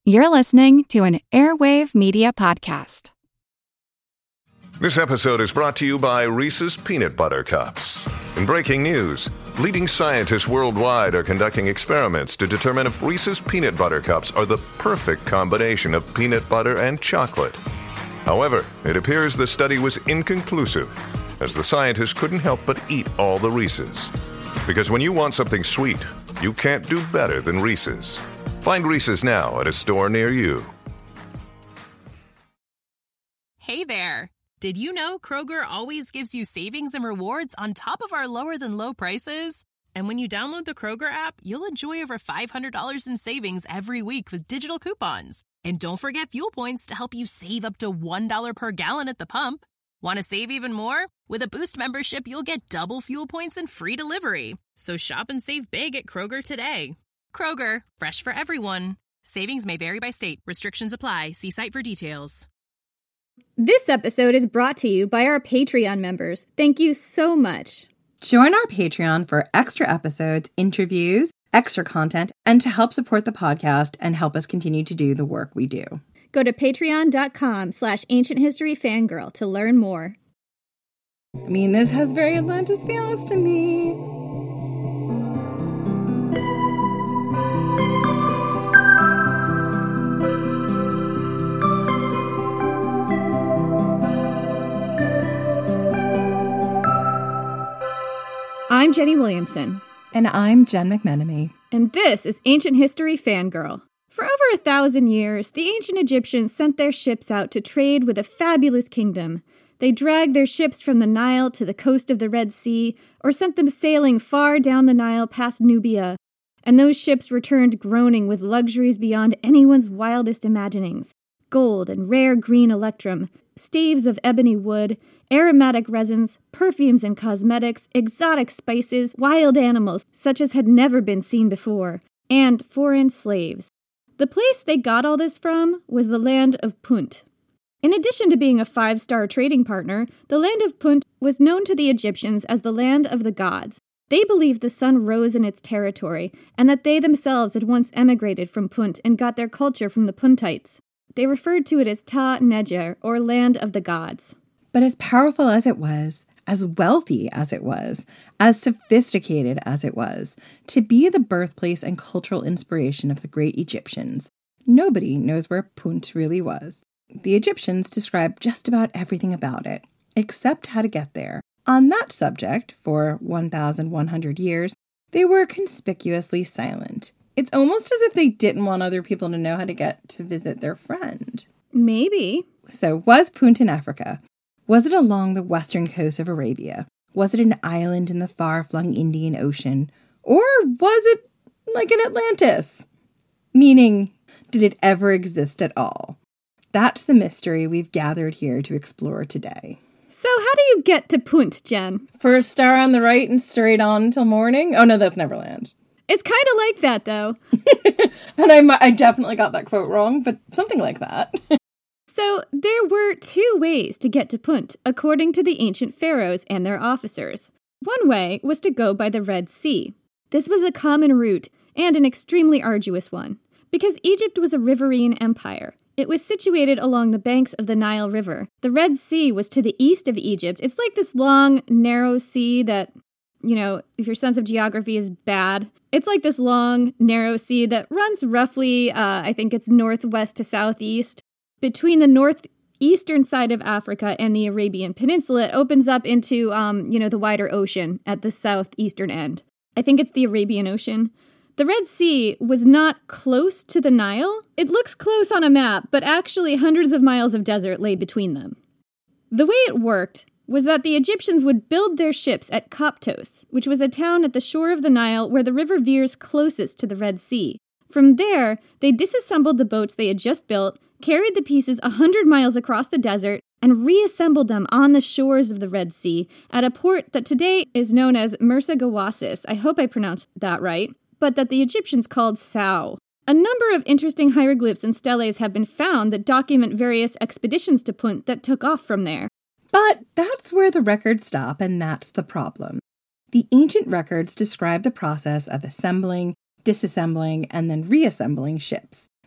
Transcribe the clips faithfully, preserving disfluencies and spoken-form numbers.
You're listening to an Airwave Media Podcast. This episode is brought to you by Reese's Peanut Butter Cups. In breaking news, leading scientists worldwide are conducting experiments to determine if Reese's Peanut Butter Cups are the perfect combination of peanut butter and chocolate. However, it appears the study was inconclusive, as the scientists couldn't help but eat all the Reese's. Because when you want something sweet, you can't do better than Reese's. Find Reese's now at a store near you. Hey there! Did you know Kroger always gives you savings and rewards on top of our lower-than-low prices? And when you download the Kroger app, you'll enjoy over five hundred dollars in savings every week with digital coupons. And don't forget fuel points to help you save up to one dollar per gallon at the pump. Want to save even more? With a Boost membership, you'll get double fuel points and free delivery. So shop and save big at Kroger today. Kroger, fresh for everyone. Savings may vary by state. Restrictions apply. See site for details. This episode is brought to you by our Patreon members. Thank you so much. Join our Patreon for extra episodes, interviews, extra content, and to help support the podcast and help us continue to do the work we do. Go to patreon.com slash ancient history fangirl to learn more. I mean, this has very Atlantis feels to me. I'm Jenny Williamson. And I'm Jen McMenemy. And this is Ancient History Fangirl. For over a thousand years, the ancient Egyptians sent their ships out to trade with a fabulous kingdom. They dragged their ships from the Nile to the coast of the Red Sea, or sent them sailing far down the Nile past Nubia. And those ships returned groaning with luxuries beyond anyone's wildest imaginings. Gold and rare green electrum, staves of ebony wood, aromatic resins, perfumes and cosmetics, exotic spices, wild animals such as had never been seen before, and foreign slaves. The place they got all this from was the land of Punt. In addition to being a five-star trading partner, the land of Punt was known to the Egyptians as the land of the gods. They believed the sun rose in its territory, and that they themselves had once emigrated from Punt and got their culture from the Puntites. They referred to it as Ta Neger, or land of the gods. But as powerful as it was, as wealthy as it was, as sophisticated as it was, to be the birthplace and cultural inspiration of the great Egyptians, nobody knows where Punt really was. The Egyptians describe just about everything about it, except how to get there. On that subject, for one thousand one hundred years, they were conspicuously silent. It's almost as if they didn't want other people to know how to get to visit their friend. Maybe. So, was Punt in Africa? Was it along the western coast of Arabia? Was it an island in the far-flung Indian Ocean? Or was it like an Atlantis? Meaning, did it ever exist at all? That's the mystery we've gathered here to explore today. So how do you get to Punt, Jen? First star on the right and straight on until morning? Oh no, that's Neverland. It's kind of like that, though. And I, I definitely got that quote wrong, but something like that. So there were two ways to get to Punt, according to the ancient pharaohs and their officers. One way was to go by the Red Sea. This was a common route, and an extremely arduous one. Because Egypt was a riverine empire, it was situated along the banks of the Nile River. The Red Sea was to the east of Egypt. It's like this long, narrow sea that, you know, if your sense of geography is bad, it's like this long, narrow sea that runs roughly, uh, I think it's northwest to southeast. Between the northeastern side of Africa and the Arabian Peninsula, it opens up into, um, you know, the wider ocean at the southeastern end. I think it's the Arabian Ocean. The Red Sea was not close to the Nile. It looks close on a map, but actually hundreds of miles of desert lay between them. The way it worked was that the Egyptians would build their ships at Koptos, which was a town at the shore of the Nile where the river veers closest to the Red Sea. From there, they disassembled the boats they had just built, carried the pieces a hundred miles across the desert, and reassembled them on the shores of the Red Sea at a port that today is known as Mersa Gawasis. I hope I pronounced that right, but that the Egyptians called Sao. A number of interesting hieroglyphs and steles have been found that document various expeditions to Punt that took off from there. But that's where the records stop, and that's the problem. The ancient records describe the process of assembling, disassembling, and then reassembling ships.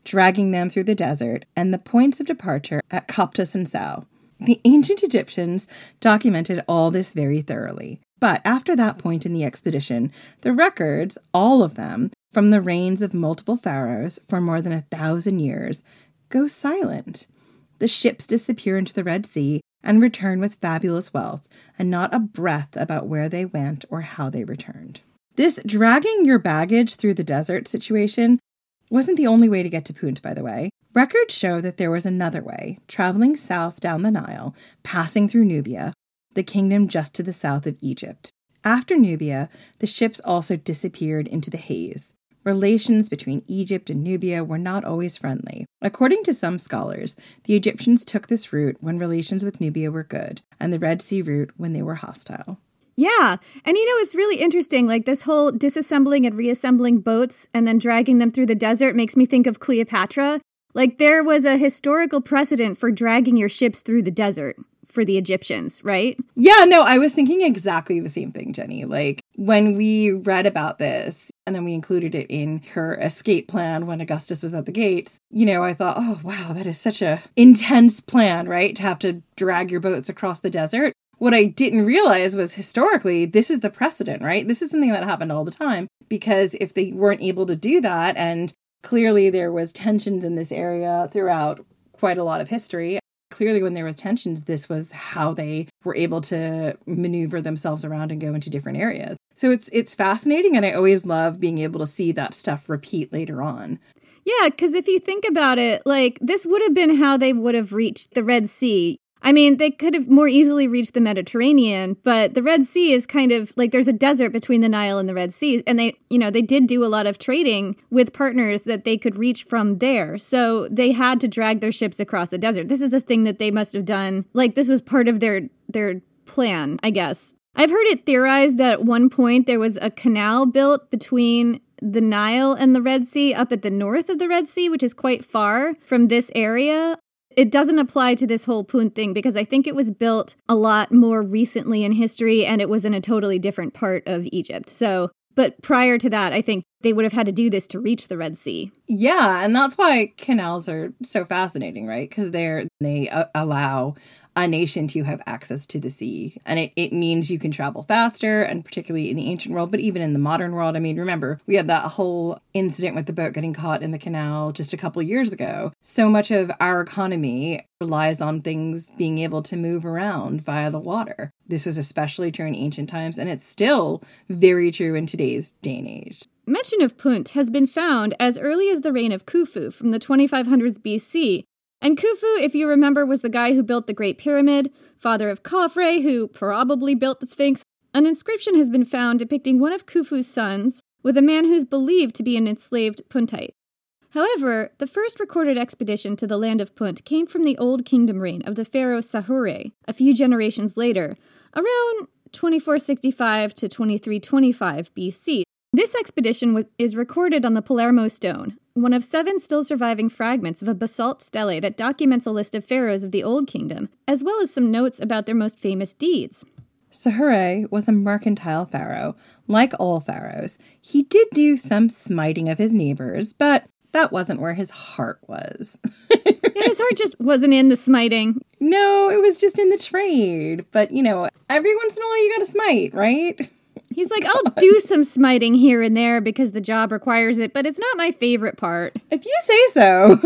dragging them through the desert, and the points of departure at Koptos and Sao. The ancient Egyptians documented all this very thoroughly. But after that point in the expedition, the records, all of them, from the reigns of multiple pharaohs for more than a thousand years, go silent. The ships disappear into the Red Sea and return with fabulous wealth, and not a breath about where they went or how they returned. This dragging your baggage through the desert situation wasn't the only way to get to Punt, by the way. Records show that there was another way, traveling south down the Nile, passing through Nubia, the kingdom just to the south of Egypt. After Nubia, the ships also disappeared into the haze. Relations between Egypt and Nubia were not always friendly. According to some scholars, the Egyptians took this route when relations with Nubia were good, and the Red Sea route when they were hostile. Yeah, and you know, it's really interesting, like this whole disassembling and reassembling boats and then dragging them through the desert makes me think of Cleopatra. Like there was a historical precedent for dragging your ships through the desert for the Egyptians, right? Yeah, no, I was thinking exactly the same thing, Jenny. Like when we read about this and then we included it in her escape plan when Augustus was at the gates, you know, I thought, oh, wow, that is such a intense plan, right? To have to drag your boats across the desert. What I didn't realize was historically, this is the precedent, right? This is something that happened all the time, because if they weren't able to do that, and clearly there was tensions in this area throughout quite a lot of history, clearly when there was tensions, this was how they were able to maneuver themselves around and go into different areas. So it's it's fascinating, and I always love being able to see that stuff repeat later on. Yeah, because if you think about it, like this would have been how they would have reached the Red Sea. I mean, they could have more easily reached the Mediterranean, but the Red Sea is kind of like there's a desert between the Nile and the Red Sea. And they, you know, they did do a lot of trading with partners that they could reach from there. So they had to drag their ships across the desert. This is a thing that they must have done. Like this was part of their their plan, I guess. I've heard it theorized that at one point there was a canal built between the Nile and the Red Sea up at the north of the Red Sea, which is quite far from this area. It doesn't apply to this whole Punt thing because I think it was built a lot more recently in history and it was in a totally different part of Egypt. So, but prior to that, I think they would have had to do this to reach the Red Sea. Yeah, and that's why canals are so fascinating, right? Because they're they uh, allow a nation to have access to the sea. And it, it means you can travel faster, and particularly in the ancient world, but even in the modern world. I mean, remember, we had that whole incident with the boat getting caught in the canal just a couple of years ago. So much of our economy relies on things being able to move around via the water. This was especially true in ancient times, and it's still very true in today's day and age. Mention of Punt has been found as early as the reign of Khufu from the twenty-five hundreds B C. And Khufu, if you remember, was the guy who built the Great Pyramid, father of Khafre, who probably built the Sphinx. An inscription has been found depicting one of Khufu's sons with a man who's believed to be an enslaved Puntite. However, the first recorded expedition to the land of Punt came from the Old Kingdom reign of the pharaoh Sahure a few generations later, around twenty-four sixty-five to twenty-three twenty-five B C. This expedition was, is recorded on the Palermo Stone, one of seven still surviving fragments of a basalt stele that documents a list of pharaohs of the Old Kingdom, as well as some notes about their most famous deeds. Sahure was a mercantile pharaoh. Like all pharaohs, he did do some smiting of his neighbors, but that wasn't where his heart was. Yeah, his heart just wasn't in the smiting. No, it was just in the trade. But, you know, every once in a while you gotta smite, right? He's like, I'll do some smiting here and there because the job requires it, but it's not my favorite part. If you say so.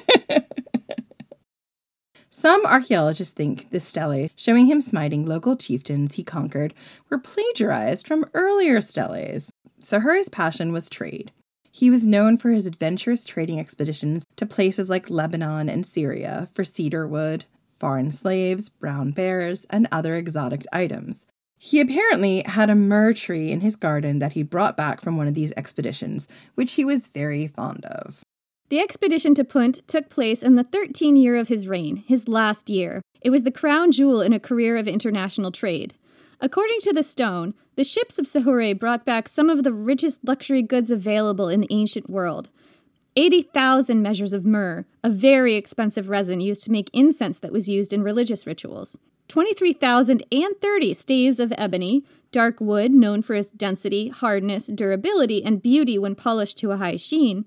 Some archaeologists think the stele showing him smiting local chieftains he conquered were plagiarized from earlier steles. Sahure's passion was trade. He was known for his adventurous trading expeditions to places like Lebanon and Syria for cedar wood, foreign slaves, brown bears, and other exotic items. He apparently had a myrrh tree in his garden that he brought back from one of these expeditions, which he was very fond of. The expedition to Punt took place in the thirteenth year of his reign, his last year. It was the crown jewel in a career of international trade. According to the stone, the ships of Sahure brought back some of the richest luxury goods available in the ancient world. eighty thousand measures of myrrh, a very expensive resin used to make incense that was used in religious rituals. twenty-three thousand thirty staves of ebony, dark wood known for its density, hardness, durability, and beauty when polished to a high sheen.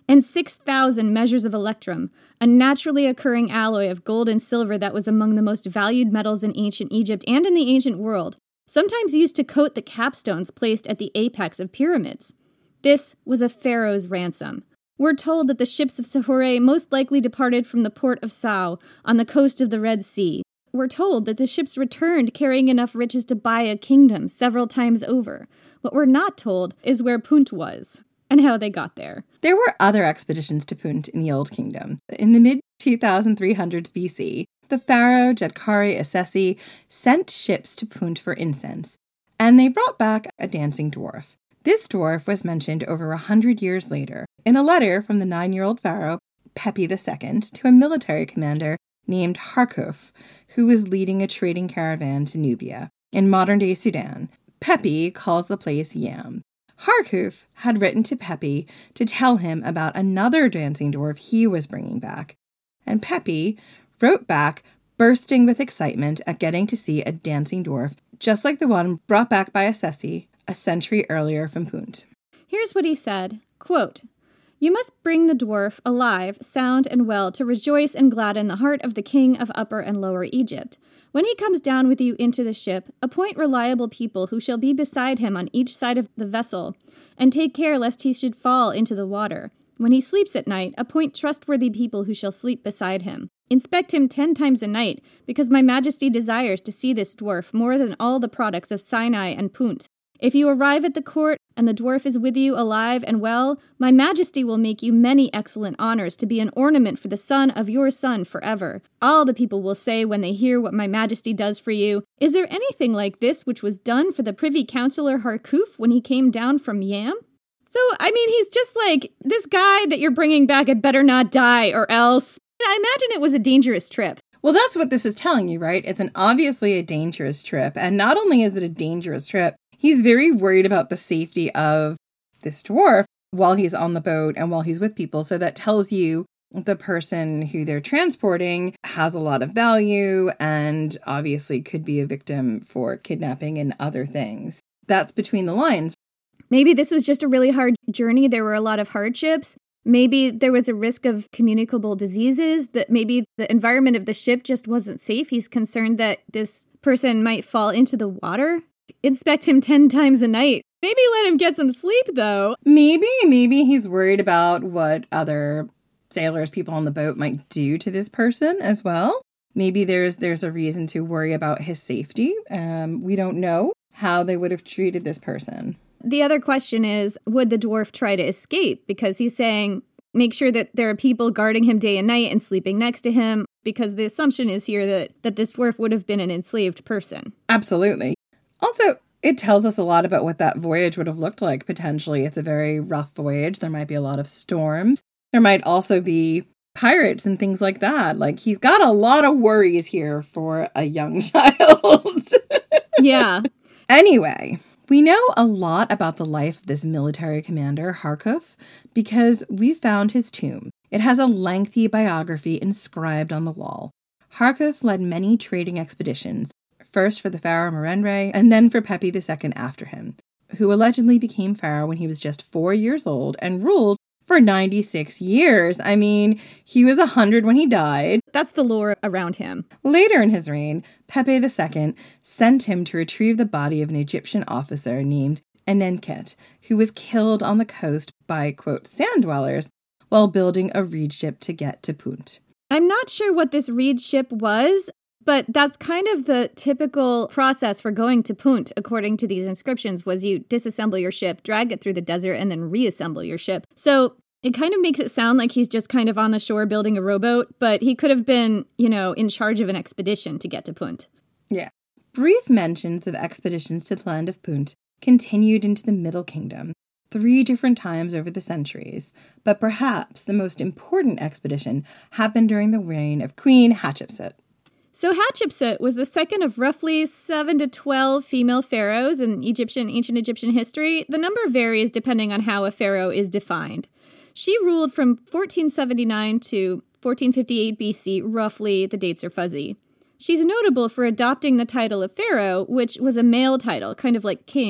and six thousand measures of electrum, a naturally occurring alloy of gold and silver that was among the most valued metals in ancient Egypt and in the ancient world, sometimes used to coat the capstones placed at the apex of pyramids. This was a pharaoh's ransom. We're told that the ships of Sahore most likely departed from the port of Sao on the coast of the Red Sea. We're told that the ships returned carrying enough riches to buy a kingdom several times over. What we're not told is where Punt was and how they got there. There were other expeditions to Punt in the Old Kingdom. In the mid twenty-three hundreds B C, the pharaoh Djedkare Isesi sent ships to Punt for incense, and they brought back a dancing dwarf. This dwarf was mentioned over a hundred years later in a letter from the nine-year-old pharaoh Pepi the Second to a military commander named Harkuf, who was leading a trading caravan to Nubia in modern-day Sudan. Pepi calls the place Yam. Harkuf had written to Pepi to tell him about another dancing dwarf he was bringing back, and Pepi wrote back, bursting with excitement at getting to see a dancing dwarf just like the one brought back by Isesi a century earlier from Punt. Here's what he said, quote, "You must bring the dwarf alive, sound and well, to rejoice and gladden the heart of the king of Upper and Lower Egypt. When he comes down with you into the ship, appoint reliable people who shall be beside him on each side of the vessel, and take care lest he should fall into the water. When he sleeps at night, appoint trustworthy people who shall sleep beside him. Inspect him ten times a night, because my majesty desires to see this dwarf more than all the products of Sinai and Punt. If you arrive at the court, and the dwarf is with you alive and well, my majesty will make you many excellent honors to be an ornament for the son of your son forever. All the people will say when they hear what my majesty does for you, 'Is there anything like this which was done for the privy councillor Harkuf when he came down from Yam?'" So, I mean, he's just like, this guy that you're bringing back had better not die or else. I imagine it was a dangerous trip. Well, that's what this is telling you, right? It's an obviously a dangerous trip. And not only is it a dangerous trip, he's very worried about the safety of this dwarf while he's on the boat and while he's with people. So that tells you the person who they're transporting has a lot of value and obviously could be a victim for kidnapping and other things. That's between the lines. Maybe this was just a really hard journey. There were a lot of hardships. Maybe there was a risk of communicable diseases, that maybe the environment of the ship just wasn't safe. He's concerned that this person might fall into the water. Inspect him ten times a night. Maybe let him get some sleep, though. Maybe, maybe he's worried about what other sailors, people on the boat might do to this person as well. Maybe there's there's a reason to worry about his safety. Um, we don't know how they would have treated this person. The other question is, would the dwarf try to escape? Because he's saying, make sure that there are people guarding him day and night and sleeping next to him, because the assumption is here that, that this dwarf would have been an enslaved person. Absolutely. Also, it tells us a lot about what that voyage would have looked like, potentially. It's a very rough voyage. There might be a lot of storms. There might also be pirates and things like that. Like, he's got a lot of worries here for a young child. Yeah. Anyway, we know a lot about the life of this military commander, Harkuf, because we found his tomb. It has a lengthy biography inscribed on the wall. Harkuf led many trading expeditions, first for the pharaoh Merenre, and then for Pepi the Second after him, who allegedly became pharaoh when he was just four years old and ruled for ninety-six years. I mean, he was one hundred when he died. That's the lore around him. Later in his reign, Pepi the Second sent him to retrieve the body of an Egyptian officer named Enenket, who was killed on the coast by, quote, sand dwellers while building a reed ship to get to Punt. I'm not sure what this reed ship was, but that's kind of the typical process for going to Punt, according to these inscriptions, was you disassemble your ship, drag it through the desert, and then reassemble your ship. So it kind of makes it sound like he's just kind of on the shore building a rowboat, but he could have been, you know, in charge of an expedition to get to Punt. Yeah. Brief mentions of expeditions to the land of Punt continued into the Middle Kingdom three different times over the centuries, but perhaps the most important expedition happened during the reign of Queen Hatshepsut. So Hatshepsut was the second of roughly seven to twelve female pharaohs in Egyptian, ancient Egyptian history. The number varies depending on how a pharaoh is defined. She ruled from fourteen seventy-nine to fourteen fifty-eight B C, roughly, the dates are fuzzy. She's notable for adopting the title of pharaoh, which was a male title, kind of like king.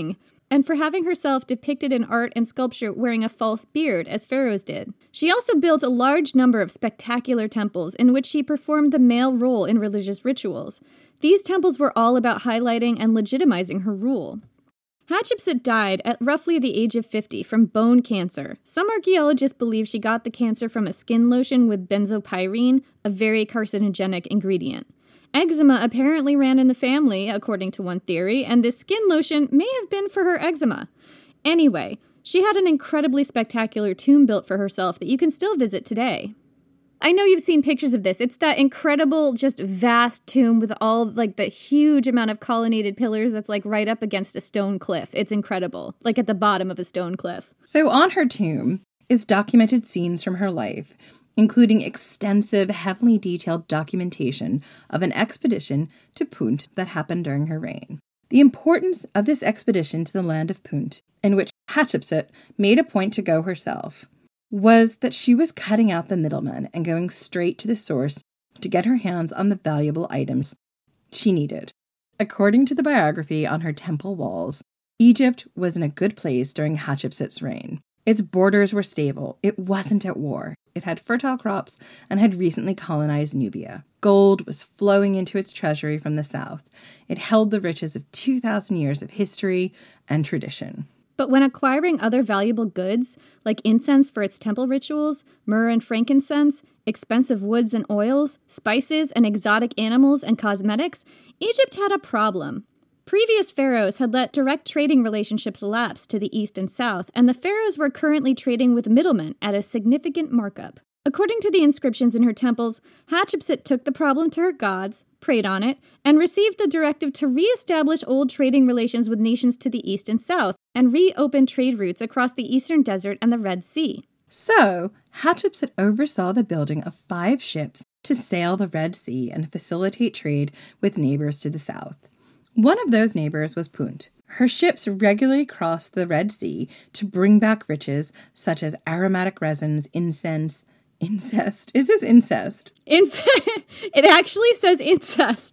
and for having herself depicted in art and sculpture wearing a false beard, as pharaohs did. She also built a large number of spectacular temples in which she performed the male role in religious rituals. These temples were all about highlighting and legitimizing her rule. Hatshepsut died at roughly the age of fifty from bone cancer. Some archaeologists believe she got the cancer from a skin lotion with benzopyrene, a very carcinogenic ingredient. Eczema apparently ran in the family, according to one theory, and this skin lotion may have been for her eczema. Anyway, she had an incredibly spectacular tomb built for herself that you can still visit today. I know you've seen pictures of this. It's that incredible, just vast tomb with all, like, the huge amount of colonnaded pillars that's, like, right up against a stone cliff. It's incredible. Like, at the bottom of a stone cliff. So on her tomb is documented scenes from her life, including extensive, heavily detailed documentation of an expedition to Punt that happened during her reign. The importance of this expedition to the land of Punt, in which Hatshepsut made a point to go herself, was that she was cutting out the middleman and going straight to the source to get her hands on the valuable items she needed. According to the biography on her temple walls, Egypt was in a good place during Hatshepsut's reign. Its borders were stable. It wasn't at war. It had fertile crops and had recently colonized Nubia. Gold was flowing into its treasury from the south. It held the riches of two thousand years of history and tradition. But when acquiring other valuable goods, like incense for its temple rituals, myrrh and frankincense, expensive woods and oils, spices and exotic animals and cosmetics, Egypt had a problem. Previous pharaohs had let direct trading relationships lapse to the east and south, and the pharaohs were currently trading with middlemen at a significant markup. According to the inscriptions in her temples, Hatshepsut took the problem to her gods, prayed on it, and received the directive to re-establish old trading relations with nations to the east and south, and reopen trade routes across the eastern desert and the Red Sea. So, Hatshepsut oversaw the building of five ships to sail the Red Sea and facilitate trade with neighbors to the south. One of those neighbors was Punt. Her ships regularly crossed the Red Sea to bring back riches such as aromatic resins, incense, incest. Is this incest? Ince- it actually says incest.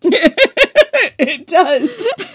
It does.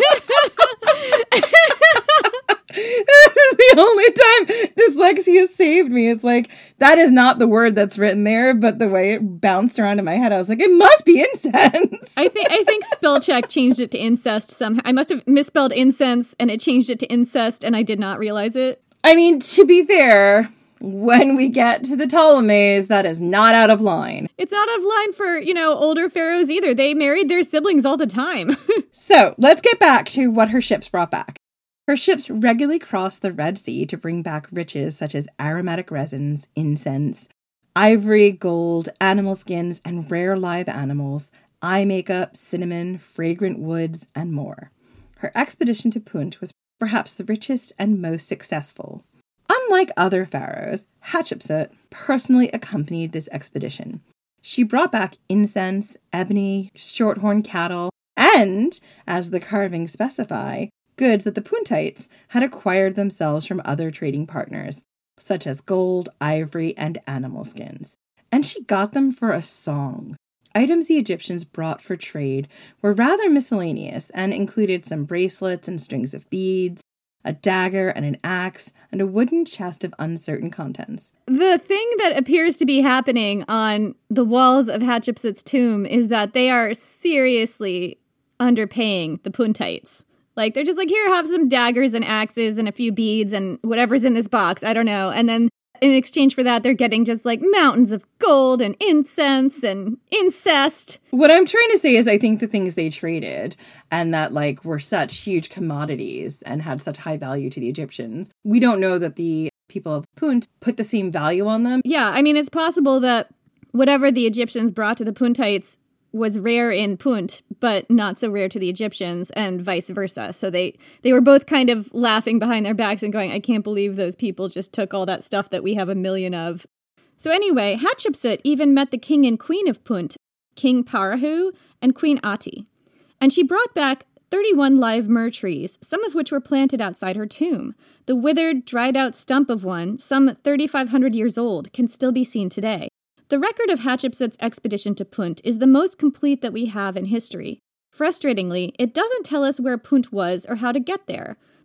This is the only time dyslexia saved me. It's like, that is not the word that's written there, but the way it bounced around in my head, I was like, it must be incense. I think I think Spellcheck changed it to incest somehow. I must have misspelled incense, and it changed it to incest, and I did not realize it. I mean, to be fair, when we get to the Ptolemies, that is not out of line. It's not out of line for, you know, older pharaohs either. They married their siblings all the time. So, let's get back to what her ships brought back. Her ships regularly crossed the Red Sea to bring back riches such as aromatic resins, incense, ivory, gold, animal skins, and rare live animals, eye makeup, cinnamon, fragrant woods, and more. Her expedition to Punt was perhaps the richest and most successful. Unlike other pharaohs, Hatshepsut personally accompanied this expedition. She brought back incense, ebony, shorthorn cattle, and, as the carvings specify, goods that the Puntites had acquired themselves from other trading partners, such as gold, ivory, and animal skins. And she got them for a song. Items the Egyptians brought for trade were rather miscellaneous and included some bracelets and strings of beads, a dagger and an axe, and a wooden chest of uncertain contents. The thing that appears to be happening on the walls of Hatshepsut's tomb is that they are seriously underpaying the Puntites. Like, they're just like, here, have some daggers and axes and a few beads and whatever's in this box. I don't know. And then in exchange for that, they're getting just like mountains of gold and incense and incest. What I'm trying to say is I think the things they traded and that like were such huge commodities and had such high value to the Egyptians, we don't know that the people of Punt put the same value on them. Yeah, I mean, it's possible that whatever the Egyptians brought to the Puntites was rare in Punt, but not so rare to the Egyptians, and vice versa. So they, they were both kind of laughing behind their backs and going, I can't believe those people just took all that stuff that we have a million of. So anyway, Hatshepsut even met the king and queen of Punt, King Parahu and Queen Ati. And she brought back thirty-one live myrrh trees, some of which were planted outside her tomb. The withered, dried-out stump of one, some thirty-five hundred years old, can still be seen today. The record of Hatshepsut's expedition to Punt is the most complete that we have in history. Frustratingly, it doesn't tell us where Punt was or how to get there.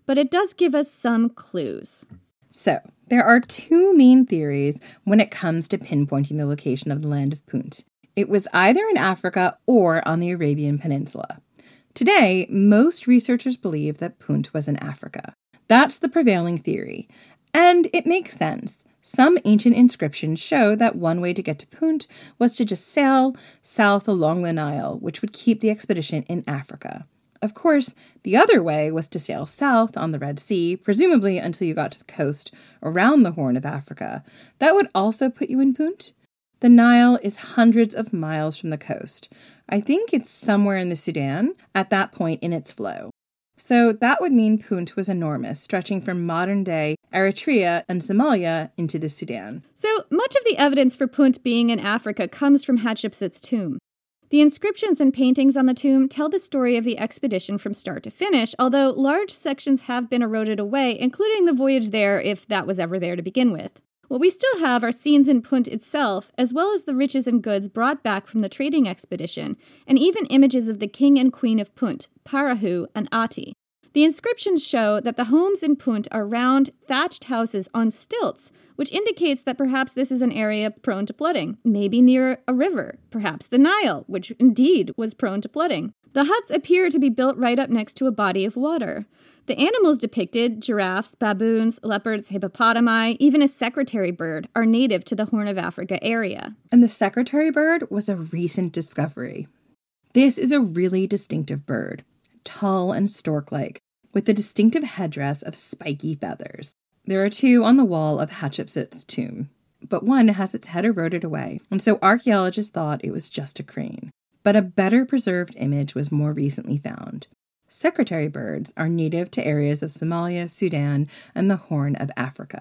but it does give us some clues. So, there are two main theories when it comes to pinpointing the location of the land of Punt. It was either in Africa or on the Arabian Peninsula. Today, most researchers believe that Punt was in Africa. That's the prevailing theory. And it makes sense. Some ancient inscriptions show that one way to get to Punt was to just sail south along the Nile, which would keep the expedition in Africa. Of course, the other way was to sail south on the Red Sea, presumably until you got to the coast around the Horn of Africa. That would also put you in Punt. The Nile is hundreds of miles from the coast. I think it's somewhere in the Sudan at that point in its flow. So that would mean Punt was enormous, stretching from modern-day Eritrea and Somalia into the Sudan. So much of the evidence for Punt being in Africa comes from Hatshepsut's tomb. The inscriptions and paintings on the tomb tell the story of the expedition from start to finish, although large sections have been eroded away, including the voyage there, if that was ever there to begin with. What we still have are scenes in Punt itself, as well as the riches and goods brought back from the trading expedition, and even images of the king and queen of Punt, Parahu and Ati. The inscriptions show that the homes in Punt are round, thatched houses on stilts, which indicates that perhaps this is an area prone to flooding, maybe near a river, perhaps the Nile, which indeed was prone to flooding. The huts appear to be built right up next to a body of water. The animals depicted, giraffes, baboons, leopards, hippopotami, even a secretary bird, are native to the Horn of Africa area. And the secretary bird was a recent discovery. This is a really distinctive bird, tall and stork-like, with a distinctive headdress of spiky feathers. There are two on the wall of Hatshepsut's tomb, but one has its head eroded away, and so archaeologists thought it was just a crane. But a better preserved image was more recently found. Secretary birds are native to areas of Somalia, Sudan, and the Horn of Africa.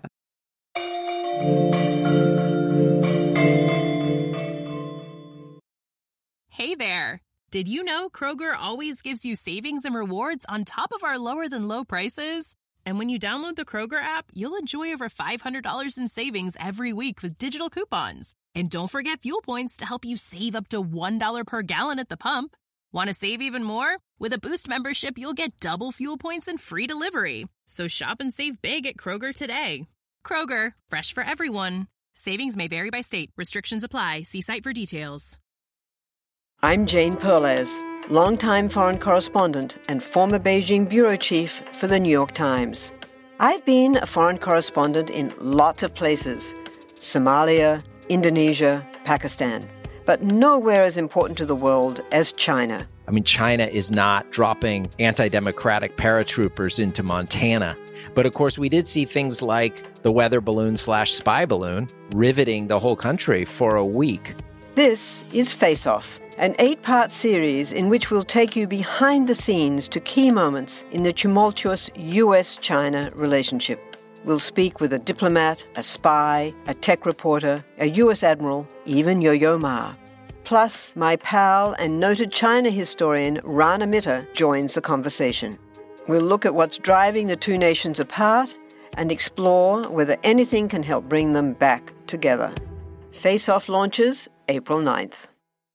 Hey there! Did you know Kroger always gives you savings and rewards on top of our lower-than-low prices? And when you download the Kroger app, you'll enjoy over five hundred dollars in savings every week with digital coupons. And don't forget fuel points to help you save up to one dollar per gallon at the pump. Want to save even more? With a Boost membership, you'll get double fuel points and free delivery. So shop and save big at Kroger today. Kroger, fresh for everyone. Savings may vary by state. Restrictions apply. See site for details. I'm Jane Perlez, longtime foreign correspondent and former Beijing bureau chief for the New York Times. I've been a foreign correspondent in lots of places: Somalia, Indonesia, Pakistan, but nowhere as important to the world as China. I mean, China is not dropping anti-democratic paratroopers into Montana. But of course, we did see things like the weather balloon slash spy balloon riveting the whole country for a week. This is Face Off, an eight-part series in which we'll take you behind the scenes to key moments in the tumultuous U S China relationship. We'll speak with a diplomat, a spy, a tech reporter, a U S admiral, even Yo-Yo Ma. Plus, my pal and noted China historian Rana Mitter joins the conversation. We'll look at what's driving the two nations apart and explore whether anything can help bring them back together. Face Off launches April ninth.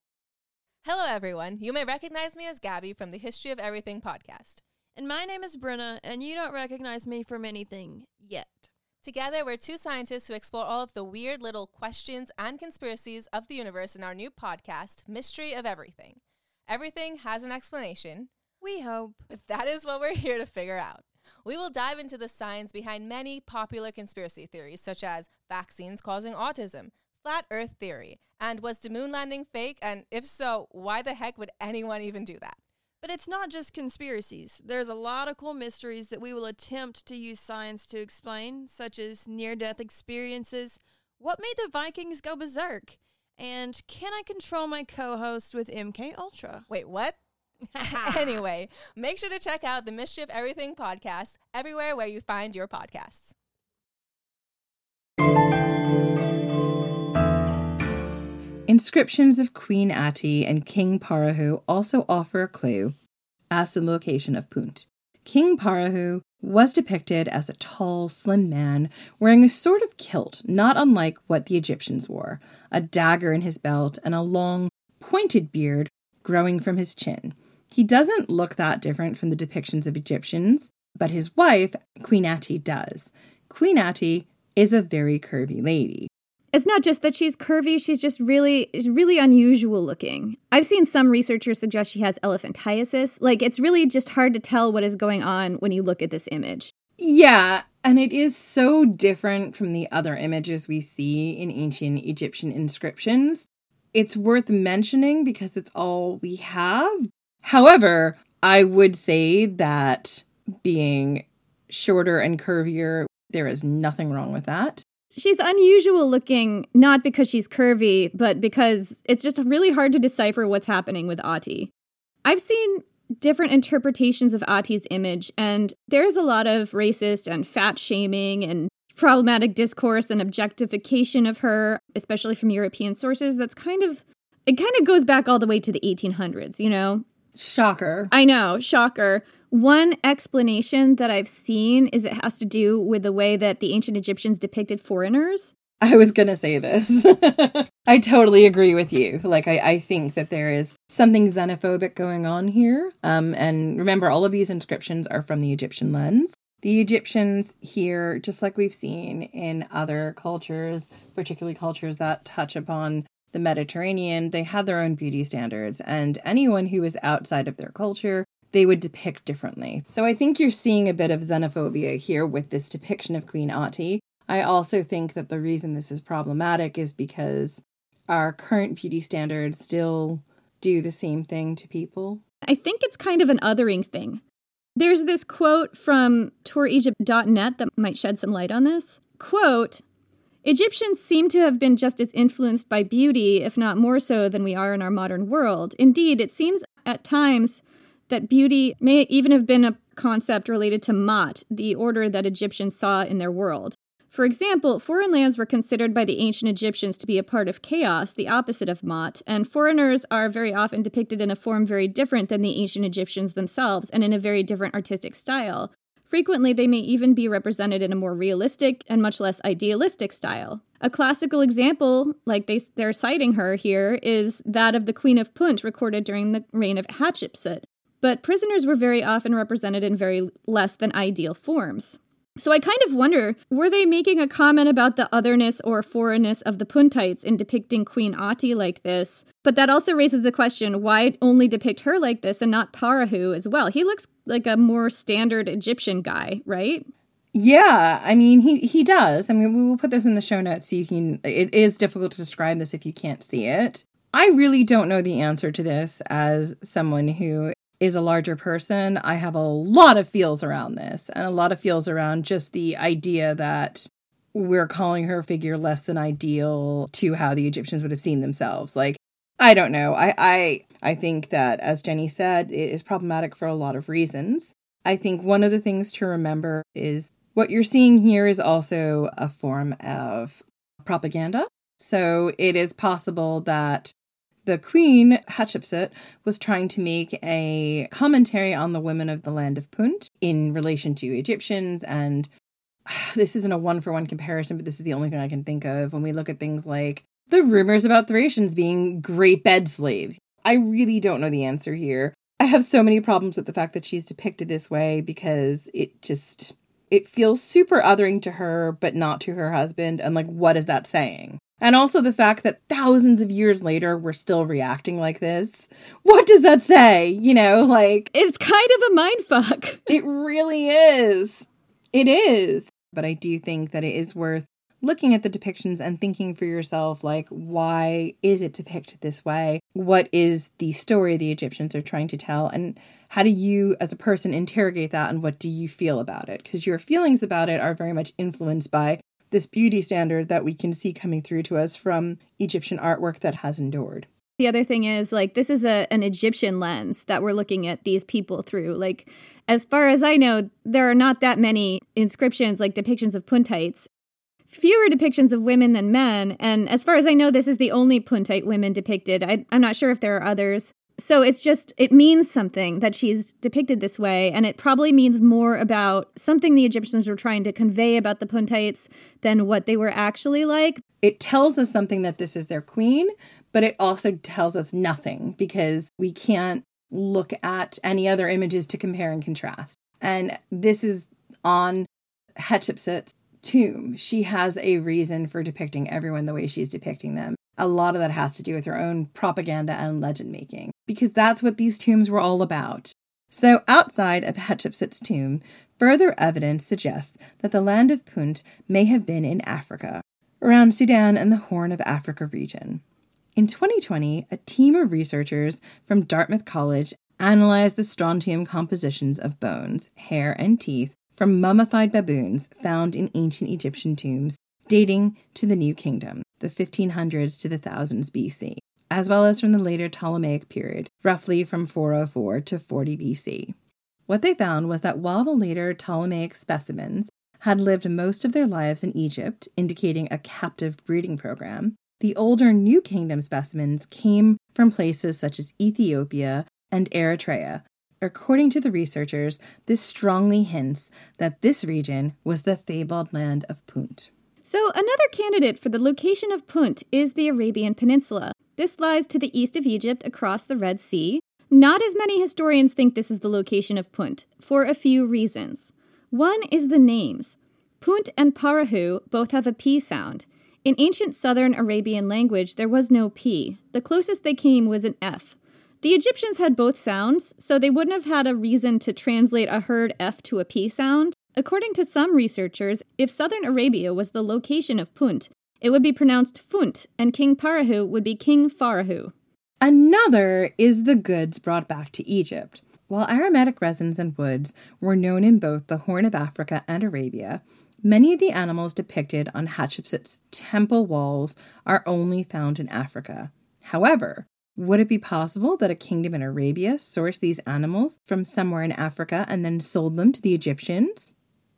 Hello, everyone. You may recognize me as Gabby from the History of Everything podcast. And my name is Brenna, and you don't recognize me from anything yet. Together, we're two scientists who explore all of the weird little questions and conspiracies of the universe in our new podcast, Mystery of Everything. Everything has an explanation. We hope. But that is what we're here to figure out. We will dive into the science behind many popular conspiracy theories, such as vaccines causing autism, flat Earth theory, and was the moon landing fake? And if so, why the heck would anyone even do that? But it's not just conspiracies. There's a lot of cool mysteries that we will attempt to use science to explain, such as near-death experiences, what made the Vikings go berserk, and can I control my co-host with M K Ultra? Wait, what? Anyway, make sure to check out the Mystery of Everything podcast everywhere where you find your podcasts. Inscriptions of Queen Ati and King Parahu also offer a clue as to the location of Punt. King Parahu was depicted as a tall, slim man wearing a sort of kilt, not unlike what the Egyptians wore, a dagger in his belt, and a long, pointed beard growing from his chin. He doesn't look that different from the depictions of Egyptians, but his wife, Queen Ati, does. Queen Ati is a very curvy lady. It's not just that she's curvy, she's just really, really unusual looking. I've seen some researchers suggest she has elephantiasis. Like, it's really just hard to tell what is going on when you look at this image. Yeah, and it is so different from the other images we see in ancient Egyptian inscriptions. It's worth mentioning because it's all we have. However, I would say that being shorter and curvier, there is nothing wrong with that. She's unusual looking, not because she's curvy, but because it's just really hard to decipher what's happening with Ati. I've seen different interpretations of Ati's image, and there's a lot of racist and fat shaming and problematic discourse and objectification of her, especially from European sources. That's kind of, it kind of goes back all the way to the eighteen hundreds, you know? Shocker. I know, shocker. One explanation that I've seen is it has to do with the way that the ancient Egyptians depicted foreigners. I was going to say this. I totally agree with you. Like, I, I think that there is something xenophobic going on here. Um, and remember, all of these inscriptions are from the Egyptian lens. The Egyptians here, just like we've seen in other cultures, particularly cultures that touch upon the Mediterranean, they have their own beauty standards. And anyone who is outside of their culture, they would depict differently. So I think you're seeing a bit of xenophobia here with this depiction of Queen Ati. I also think that the reason this is problematic is because our current beauty standards still do the same thing to people. I think it's kind of an othering thing. There's this quote from tour egypt dot net that might shed some light on this. Quote, Egyptians seem to have been just as influenced by beauty, if not more so than we are in our modern world. Indeed, it seems at times that beauty may even have been a concept related to Maat, the order that Egyptians saw in their world. For example, foreign lands were considered by the ancient Egyptians to be a part of chaos, the opposite of Maat, and foreigners are very often depicted in a form very different than the ancient Egyptians themselves and in a very different artistic style. Frequently, they may even be represented in a more realistic and much less idealistic style. A classical example, like they, they're citing her here, is that of the Queen of Punt recorded during the reign of Hatshepsut. But prisoners were very often represented in very less than ideal forms. So I kind of wonder, were they making a comment about the otherness or foreignness of the Puntites in depicting Queen Ati like this? But that also raises the question, why only depict her like this and not Parahu as well? He looks like a more standard Egyptian guy, right? Yeah, I mean, he, he does. I mean, we will put this in the show notes so you can, it is difficult to describe this if you can't see it. I really don't know the answer to this as someone who is a larger person. I have a lot of feels around this and a lot of feels around just the idea that we're calling her figure less than ideal to how the Egyptians would have seen themselves. Like, I don't know. I, I, I think that, as Jenny said, it is problematic for a lot of reasons. I think one of the things to remember is what you're seeing here is also a form of propaganda. So it is possible that the queen, Hatshepsut, was trying to make a commentary on the women of the land of Punt in relation to Egyptians. And this isn't a one-for-one comparison, but this is the only thing I can think of when we look at things like the rumors about Thracians being great bed slaves. I really don't know the answer here. I have so many problems with the fact that she's depicted this way because it just, it feels super othering to her, but not to her husband. And like, what is that saying? And also the fact that thousands of years later, we're still reacting like this. What does that say? You know, like... It's kind of a mindfuck. It really is. It is. But I do think that it is worth looking at the depictions and thinking for yourself, like, why is it depicted this way? What is the story the Egyptians are trying to tell? And how do you, as a person, interrogate that? And what do you feel about it? Because your feelings about it are very much influenced by this beauty standard that we can see coming through to us from Egyptian artwork that has endured. The other thing is, like, this is a an Egyptian lens that we're looking at these people through. Like, as far as I know, there are not that many inscriptions, like depictions of Puntites. Fewer depictions of women than men. And as far as I know, this is the only Puntite women depicted. I, I'm not sure if there are others. So it's just, it means something that she's depicted this way, and it probably means more about something the Egyptians were trying to convey about the Puntites than what they were actually like. It tells us something that this is their queen, but it also tells us nothing because we can't look at any other images to compare and contrast. And this is on Hatshepsut's tomb. She has a reason for depicting everyone the way she's depicting them. A lot of that has to do with her own propaganda and legend making, because that's what these tombs were all about. So outside of Hatshepsut's tomb, further evidence suggests that the land of Punt may have been in Africa, around Sudan and the Horn of Africa region. In twenty twenty, a team of researchers from Dartmouth College analyzed the strontium compositions of bones, hair, and teeth from mummified baboons found in ancient Egyptian tombs dating to the New Kingdom, the fifteen hundreds to the thousands B C, as well as from the later Ptolemaic period, roughly from four oh four to forty B C. What they found was that while the later Ptolemaic specimens had lived most of their lives in Egypt, indicating a captive breeding program, the older New Kingdom specimens came from places such as Ethiopia and Eritrea. According to the researchers, this strongly hints that this region was the fabled land of Punt. So another candidate for the location of Punt is the Arabian Peninsula. This lies to the east of Egypt across the Red Sea. Not as many historians think this is the location of Punt, for a few reasons. One is the names. Punt and Parahu both have a P sound. In ancient southern Arabian language, there was no P. The closest they came was an F. The Egyptians had both sounds, so they wouldn't have had a reason to translate a heard F to a P sound. According to some researchers, if southern Arabia was the location of Punt, it would be pronounced Funt, and King Parahu would be King Farahu. Another is the goods brought back to Egypt. While aromatic resins and woods were known in both the Horn of Africa and Arabia, many of the animals depicted on Hatshepsut's temple walls are only found in Africa. However, would it be possible that a kingdom in Arabia sourced these animals from somewhere in Africa and then sold them to the Egyptians?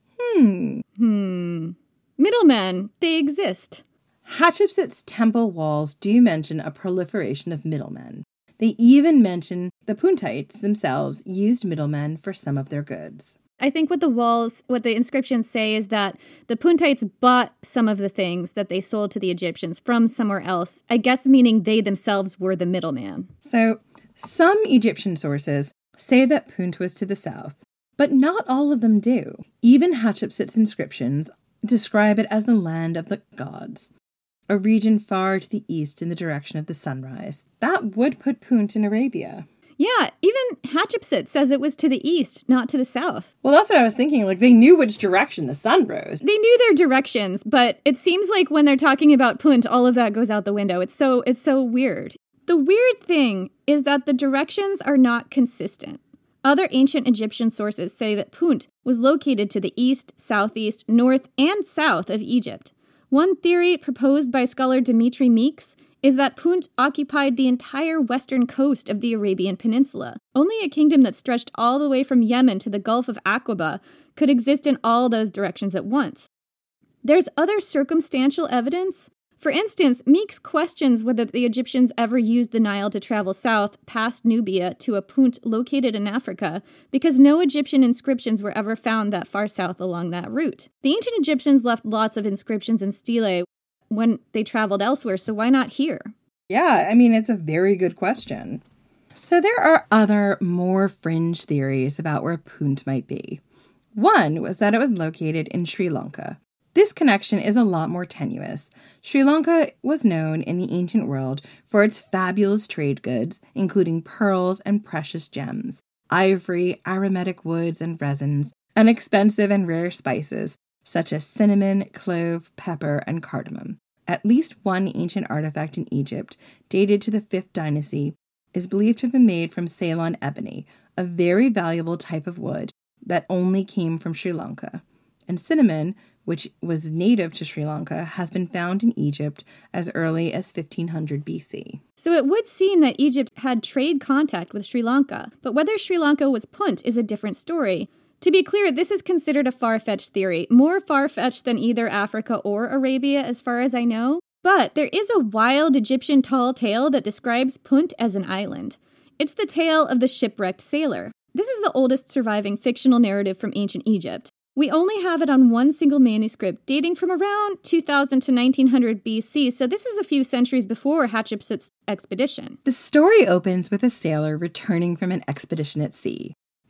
Hmm. Hmm. Middlemen, they exist. Hatshepsut's temple walls do mention a proliferation of middlemen. They even mention the Puntites themselves used middlemen for some of their goods. I think what the walls, what the inscriptions say is that the Puntites bought some of the things that they sold to the Egyptians from somewhere else, I guess meaning they themselves were the middleman. So, some Egyptian sources say that Punt was to the south, but not all of them do. Even Hatshepsut's inscriptions describe it as the land of the gods, a region far to the east in the direction of the sunrise. That would put Punt in Arabia. Yeah, even Hatshepsut says it was to the east, not to the south. Well, that's what I was thinking. Like, they knew which direction the sun rose. They knew their directions, but it seems like when they're talking about Punt, all of that goes out the window. It's so it's so weird. The weird thing is that the directions are not consistent. Other ancient Egyptian sources say that Punt was located to the east, southeast, north, and south of Egypt. One theory proposed by scholar Dimitri Meeks is that Punt occupied the entire western coast of the Arabian Peninsula. Only a kingdom that stretched all the way from Yemen to the Gulf of Aqaba could exist in all those directions at once. There's other circumstantial evidence. For instance, Meeks questions whether the Egyptians ever used the Nile to travel south past Nubia to a Punt located in Africa, because no Egyptian inscriptions were ever found that far south along that route. The ancient Egyptians left lots of inscriptions and stelae when they traveled elsewhere, so why not here? Yeah, I mean, it's a very good question. So there are other, more fringe theories about where Punt might be. One was that it was located in Sri Lanka. This connection is a lot more tenuous. Sri Lanka was known in the ancient world for its fabulous trade goods, including pearls and precious gems, ivory, aromatic woods and resins, and expensive and rare spices, such as cinnamon, clove, pepper, and cardamom. At least one ancient artifact in Egypt, dated to the fifth dynasty, is believed to have been made from Ceylon ebony, a very valuable type of wood that only came from Sri Lanka. And cinnamon, which was native to Sri Lanka, has been found in Egypt as early as fifteen hundred B C. So it would seem that Egypt had trade contact with Sri Lanka, but whether Sri Lanka was Punt is a different story. To be clear, this is considered a far-fetched theory, more far-fetched than either Africa or Arabia as far as I know. But there is a wild Egyptian tall tale that describes Punt as an island. It's the tale of the shipwrecked sailor. This is the oldest surviving fictional narrative from ancient Egypt. We only have it on one single manuscript dating from around two thousand to nineteen hundred B C, so this is a few centuries before Hatshepsut's expedition. The story opens with a sailor returning from an expedition at sea.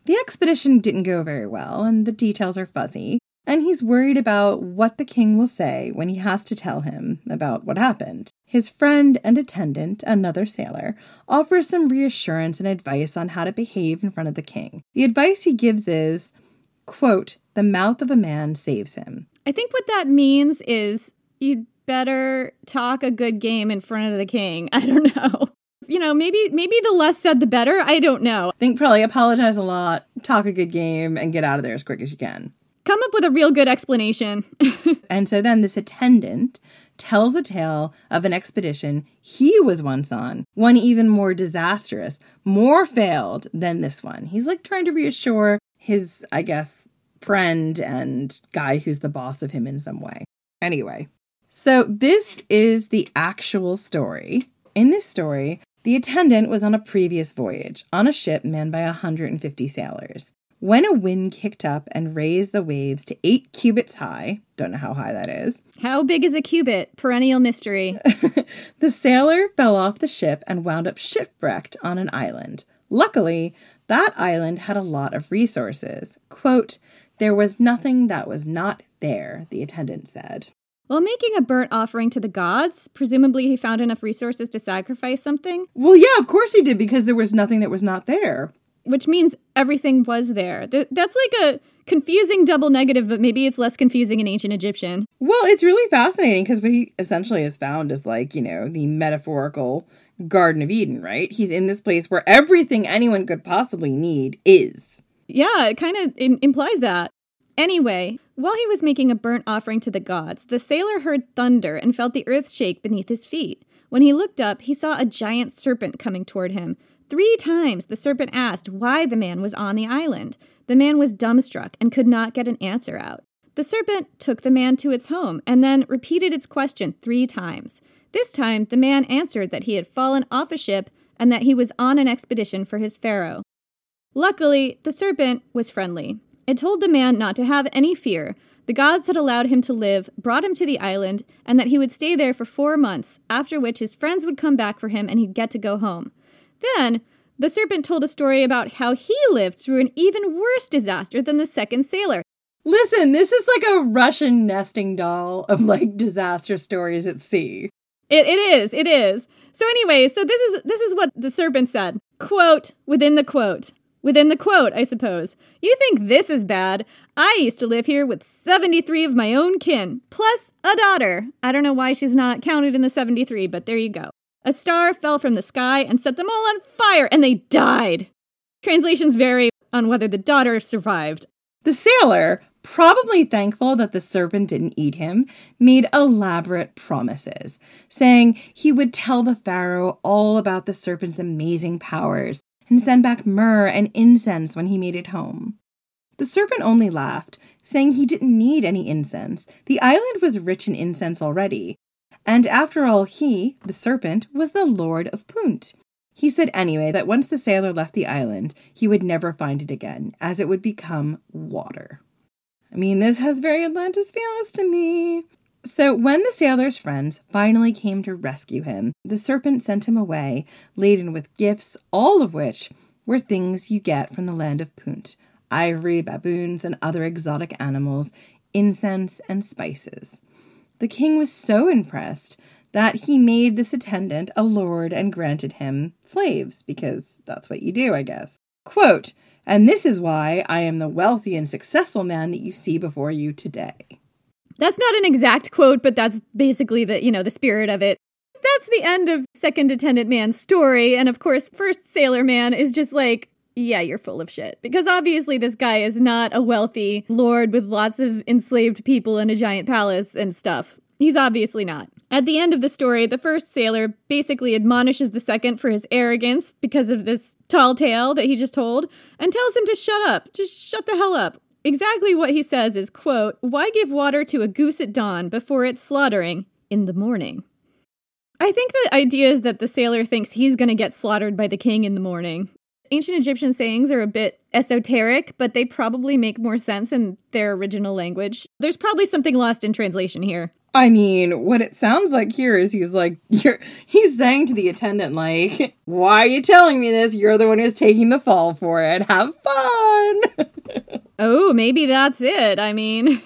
The expedition didn't go very well, and the details are fuzzy, and he's worried about what the king will say when he has to tell him about what happened. His friend and attendant, another sailor, offers some reassurance and advice on how to behave in front of the king. The advice he gives is, quote, "The mouth of a man saves him." I think what that means is you'd better talk a good game in front of the king. I don't know. You know, maybe maybe the less said, the better. I don't know. I think probably apologize a lot, talk a good game, and get out of there as quick as you can. Come up with a real good explanation. And so then this attendant tells a tale of an expedition he was once on, one even more disastrous, more failed than this one. He's like trying to reassure his, I guess, friend and guy who's the boss of him in some way. Anyway, so this is the actual story. In this story, the attendant was on a previous voyage on a ship manned by one hundred fifty sailors. When a wind kicked up and raised the waves to eight cubits high, don't know how high that is. How big is a cubit? Perennial mystery. The sailor fell off the ship and wound up shipwrecked on an island. Luckily, that island had a lot of resources. Quote, "There was nothing that was not there," the attendant said. While making a burnt offering to the gods, presumably he found enough resources to sacrifice something? Well, yeah, of course he did, because there was nothing that was not there. Which means everything was there. Th- that's like a confusing double negative, but maybe it's less confusing in ancient Egyptian. Well, it's really fascinating because what he essentially has found is like, you know, the metaphorical Garden of Eden, right? He's in this place where everything anyone could possibly need is. Yeah, it kind of in- implies that. Anyway, while he was making a burnt offering to the gods, the sailor heard thunder and felt the earth shake beneath his feet. When he looked up, he saw a giant serpent coming toward him. Three times the serpent asked why the man was on the island. The man was dumbstruck and could not get an answer out. The serpent took the man to its home and then repeated its question three times. This time, the man answered that he had fallen off a ship and that he was on an expedition for his pharaoh. Luckily, the serpent was friendly. It told the man not to have any fear. The gods had allowed him to live, brought him to the island, and that he would stay there for four months, after which his friends would come back for him and he'd get to go home. Then, the serpent told a story about how he lived through an even worse disaster than the second sailor. Listen, this is like a Russian nesting doll of like disaster stories at sea. It it is, it is. So anyway, so this is this is what the serpent said. Quote, within the quote. Within the quote, I suppose. You think this is bad? I used to live here with seventy-three of my own kin, plus a daughter. I don't know why she's not counted in the seventy-three, but there you go. A star fell from the sky and set them all on fire, and they died. Translations vary on whether the daughter survived. The sailor, probably thankful that the serpent didn't eat him, made elaborate promises, saying he would tell the pharaoh all about the serpent's amazing powers and send back myrrh and incense when he made it home. The serpent only laughed, saying he didn't need any incense. The island was rich in incense already. And after all, he, the serpent, was the Lord of Punt. He said anyway that once the sailor left the island, he would never find it again, as it would become water. I mean, this has very Atlantis feelings to me. So when the sailor's friends finally came to rescue him, the serpent sent him away, laden with gifts, all of which were things you get from the land of Punt: ivory, baboons, and other exotic animals, incense, and spices. The king was so impressed that he made this attendant a lord and granted him slaves, because that's what you do, I guess. Quote, "And this is why I am the wealthy and successful man that you see before you today." That's not an exact quote, but that's basically the, you know, the spirit of it. That's the end of Second Attendant Man's story. And of course, First Sailor Man is just like, yeah, you're full of shit. Because obviously this guy is not a wealthy lord with lots of enslaved people in a giant palace and stuff. He's obviously not. At the end of the story, the first sailor basically admonishes the second for his arrogance because of this tall tale that he just told, and tells him to shut up. Just shut the hell up. Exactly what he says is, quote, "Why give water to a goose at dawn before it's slaughtering in the morning?" I think the idea is that the sailor thinks he's going to get slaughtered by the king in the morning. Ancient Egyptian sayings are a bit esoteric, but they probably make more sense in their original language. There's probably something lost in translation here. I mean, what it sounds like here is he's like, you're, he's saying to the attendant, like, why are you telling me this? You're the one who's taking the fall for it. Have fun. Oh, maybe that's it. I mean,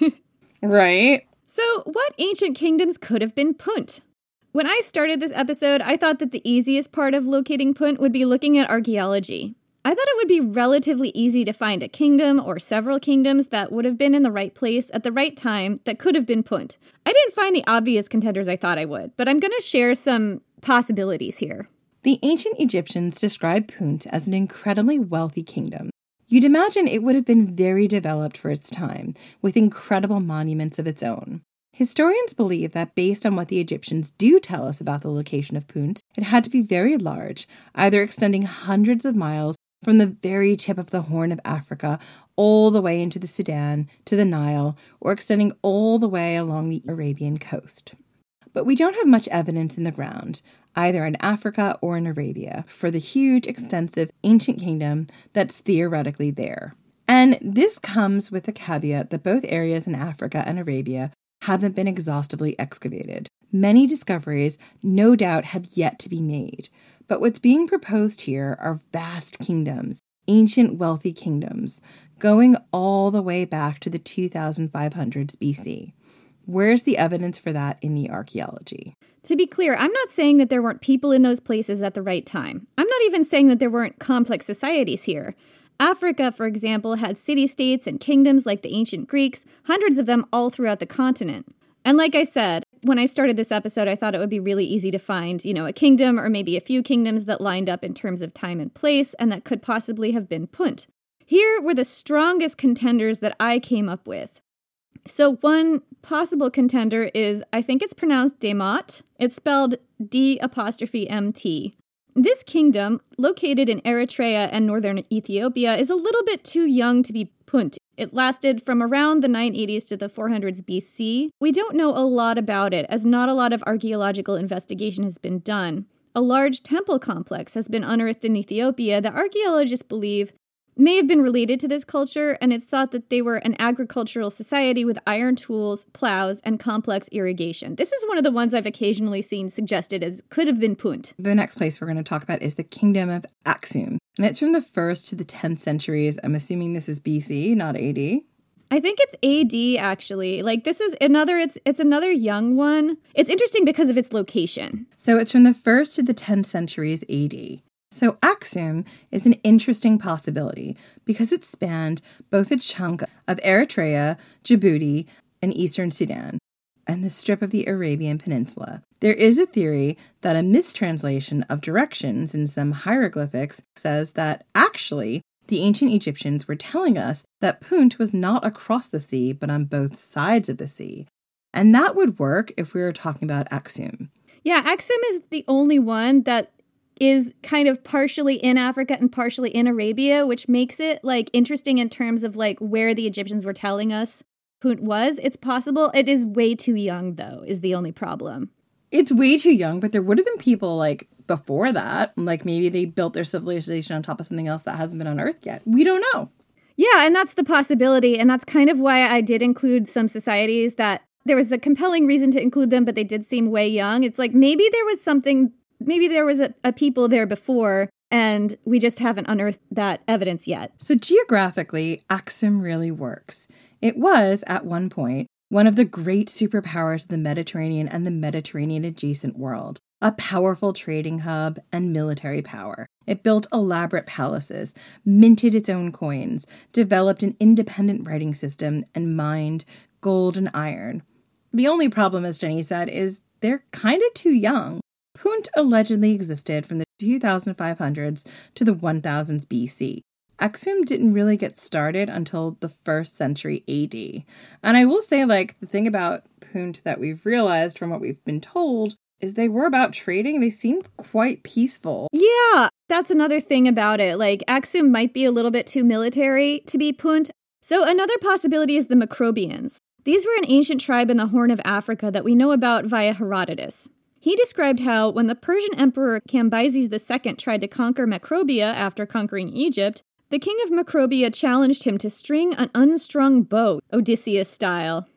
right? So what ancient kingdoms could have been Punt? When I started this episode, I thought that the easiest part of locating Punt would be looking at archaeology. I thought it would be relatively easy to find a kingdom or several kingdoms that would have been in the right place at the right time that could have been Punt. I didn't find the obvious contenders I thought I would, but I'm going to share some possibilities here. The ancient Egyptians described Punt as an incredibly wealthy kingdom. You'd imagine it would have been very developed for its time, with incredible monuments of its own. Historians believe that based on what the Egyptians do tell us about the location of Punt, it had to be very large, either extending hundreds of miles from the very tip of the Horn of Africa all the way into the Sudan to the Nile, or extending all the way along the Arabian coast. But we don't have much evidence in the ground, either in Africa or in Arabia, for the huge, extensive, ancient kingdom that's theoretically there. And this comes with the caveat that both areas in Africa and Arabia haven't been exhaustively excavated. Many discoveries, no doubt, have yet to be made. But what's being proposed here are vast kingdoms, ancient wealthy kingdoms, going all the way back to the two thousand five hundreds B C. Where's the evidence for that in the archaeology? To be clear, I'm not saying that there weren't people in those places at the right time. I'm not even saying that there weren't complex societies here. Africa, for example, had city-states and kingdoms like the ancient Greeks, hundreds of them all throughout the continent. And like I said, when I started this episode, I thought it would be really easy to find, you know, a kingdom or maybe a few kingdoms that lined up in terms of time and place and that could possibly have been Punt. Here were the strongest contenders that I came up with. So one possible contender is, I think it's pronounced Demot. It's spelled D apostrophe M T. This kingdom, located in Eritrea and northern Ethiopia, is a little bit too young to be Punt. It lasted from around the nine eighties to the four hundreds B C. We don't know a lot about it, as not a lot of archaeological investigation has been done. A large temple complex has been unearthed in Ethiopia that archaeologists believe may have been related to this culture, and it's thought that they were an agricultural society with iron tools, plows, and complex irrigation. This is one of the ones I've occasionally seen suggested as could have been Punt. The next place we're going to talk about is the Kingdom of Aksum, and it's from the first to the tenth centuries. I'm assuming this is B C, not A D. I think it's A D, actually. Like, this is another, it's it's another young one. It's interesting because of its location. So it's from the first to the tenth centuries A D. So Aksum is an interesting possibility because it spanned both a chunk of Eritrea, Djibouti, and eastern Sudan, and the strip of the Arabian Peninsula. There is a theory that a mistranslation of directions in some hieroglyphics says that actually the ancient Egyptians were telling us that Punt was not across the sea, but on both sides of the sea. And that would work if we were talking about Aksum. Yeah, Aksum is the only one that is kind of partially in Africa and partially in Arabia, which makes it like interesting in terms of like where the Egyptians were telling us Punt was. It's possible. It is way too young, though, is the only problem. It's way too young, but there would have been people like before that. Like maybe they built their civilization on top of something else that hasn't been unearthed yet. We don't know. Yeah, and that's the possibility. And that's kind of why I did include some societies that there was a compelling reason to include them, but they did seem way young. It's like maybe there was something Maybe there was a, a people there before, and we just haven't unearthed that evidence yet. So geographically, Aksum really works. It was, at one point, one of the great superpowers of the Mediterranean and the Mediterranean-adjacent world, a powerful trading hub and military power. It built elaborate palaces, minted its own coins, developed an independent writing system, and mined gold and iron. The only problem, as Jenny said, is they're kind of too young. Punt allegedly existed from the two thousand five hundreds to the one thousands B C. Aksum didn't really get started until the first century A D. And I will say, like, the thing about Punt that we've realized from what we've been told is they were about trading. They seemed quite peaceful. Yeah, that's another thing about it. Like, Aksum might be a little bit too military to be Punt. So another possibility is the Macrobians. These were an ancient tribe in the Horn of Africa that we know about via Herodotus. He described how, when the Persian Emperor Cambyses the Second tried to conquer Macrobia after conquering Egypt, the king of Macrobia challenged him to string an unstrung bow, Odysseus style.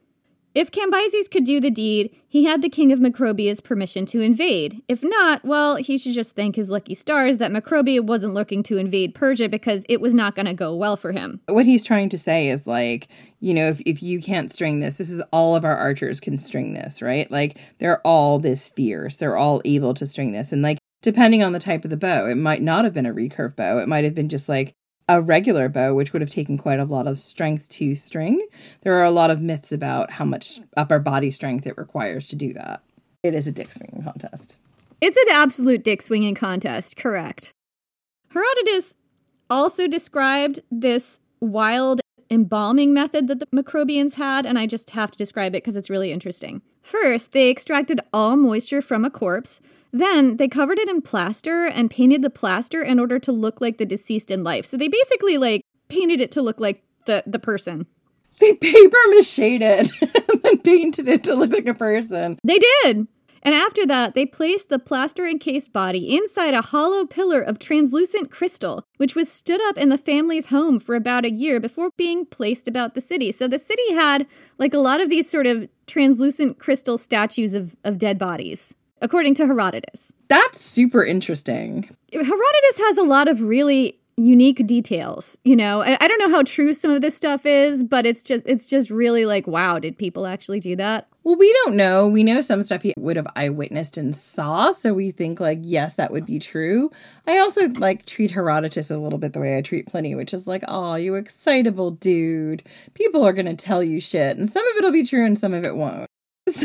If Cambyses could do the deed, he had the king of Macrobia's permission to invade. If not, well, he should just thank his lucky stars that Macrobia wasn't looking to invade Persia because it was not going to go well for him. What he's trying to say is like, you know, if, if you can't string this, this is all of our archers can string this, right? Like, they're all this fierce. They're all able to string this. And like, depending on the type of the bow, it might not have been a recurve bow. It might have been just like a regular bow, which would have taken quite a lot of strength to string. There are a lot of myths about how much upper body strength it requires to do that. It is a dick swinging contest. It's an absolute dick swinging contest, correct. Herodotus also described this wild embalming method that the Macrobians had, and I just have to describe it because it's really interesting. First, they extracted all moisture from a corpse. Then they covered it in plaster and painted the plaster in order to look like the deceased in life. So they basically like painted it to look like the, the person. They paper mache'd it and then painted it to look like a person. They did. And after that, they placed the plaster-encased body inside a hollow pillar of translucent crystal, which was stood up in the family's home for about a year before being placed about the city. So the city had like a lot of these sort of translucent crystal statues of, of dead bodies, according to Herodotus. That's super interesting. Herodotus has a lot of really unique details, you know. I, I don't know how true some of this stuff is, but it's just it's just really like, wow, did people actually do that? Well, we don't know. We know some stuff he would have eyewitnessed and saw, so we think like, yes, that would be true. I also like treat Herodotus a little bit the way I treat Pliny, which is like, oh, you excitable dude. People are going to tell you shit, and some of it'll be true and some of it won't. So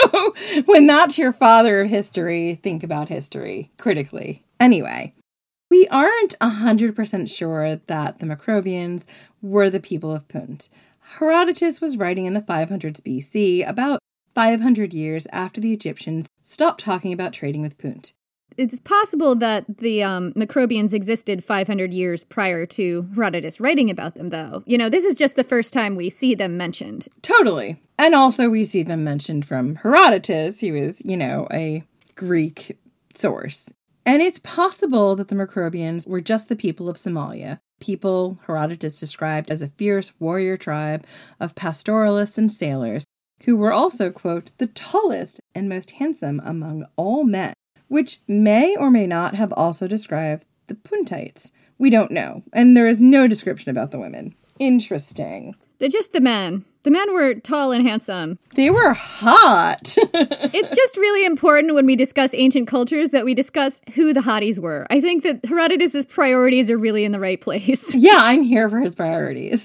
when that's your father of history, think about history critically. Anyway, we aren't one hundred percent sure that the Macrobians were the people of Punt. Herodotus was writing in the five hundreds B C, about five hundred years after the Egyptians stopped talking about trading with Punt. It's possible that the um, Macrobians existed five hundred years prior to Herodotus writing about them, though. You know, this is just the first time we see them mentioned. Totally. And also we see them mentioned from Herodotus, who is, you know, a Greek source. And it's possible that the Macrobians were just the people of Somalia, people Herodotus described as a fierce warrior tribe of pastoralists and sailors, who were also, quote, the tallest and most handsome among all men, which may or may not have also described the Puntites. We don't know, and there is no description about the women. Interesting. They're just the men. The men were tall and handsome. They were hot. It's just really important when we discuss ancient cultures that we discuss who the hotties were. I think that Herodotus' priorities are really in the right place. Yeah, I'm here for his priorities.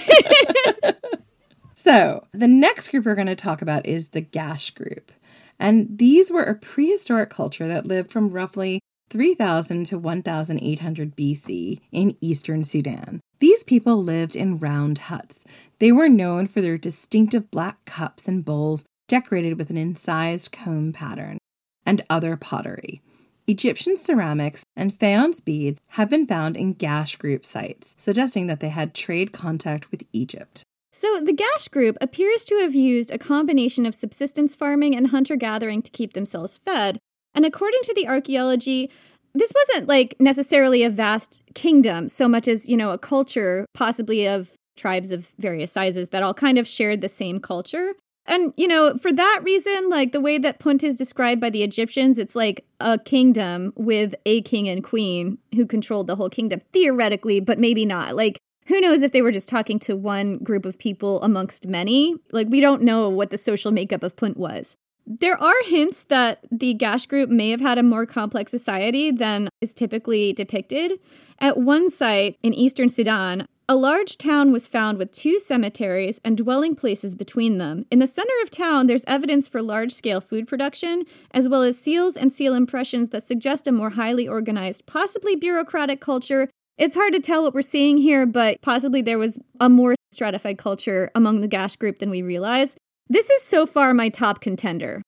So, the next group we're going to talk about is the Gash group. And these were a prehistoric culture that lived from roughly three thousand to one thousand eight hundred B C in eastern Sudan. These people lived in round huts. They were known for their distinctive black cups and bowls decorated with an incised comb pattern and other pottery. Egyptian ceramics and faience beads have been found in Gash group sites, suggesting that they had trade contact with Egypt. So the Gash group appears to have used a combination of subsistence farming and hunter-gathering to keep themselves fed. And according to the archaeology, this wasn't like necessarily a vast kingdom so much as, you know, a culture possibly of tribes of various sizes that all kind of shared the same culture. And, you know, for that reason, like the way that Punt is described by the Egyptians, it's like a kingdom with a king and queen who controlled the whole kingdom, theoretically, but maybe not. Like, who knows if they were just talking to one group of people amongst many? Like, we don't know what the social makeup of Punt was. There are hints that the Gash group may have had a more complex society than is typically depicted. At one site in eastern Sudan, a large town was found with two cemeteries and dwelling places between them. In the center of town, there's evidence for large-scale food production, as well as seals and seal impressions that suggest a more highly organized, possibly bureaucratic culture. It's hard to tell what we're seeing here, but possibly there was a more stratified culture among the Gash group than we realize. This is so far my top contender.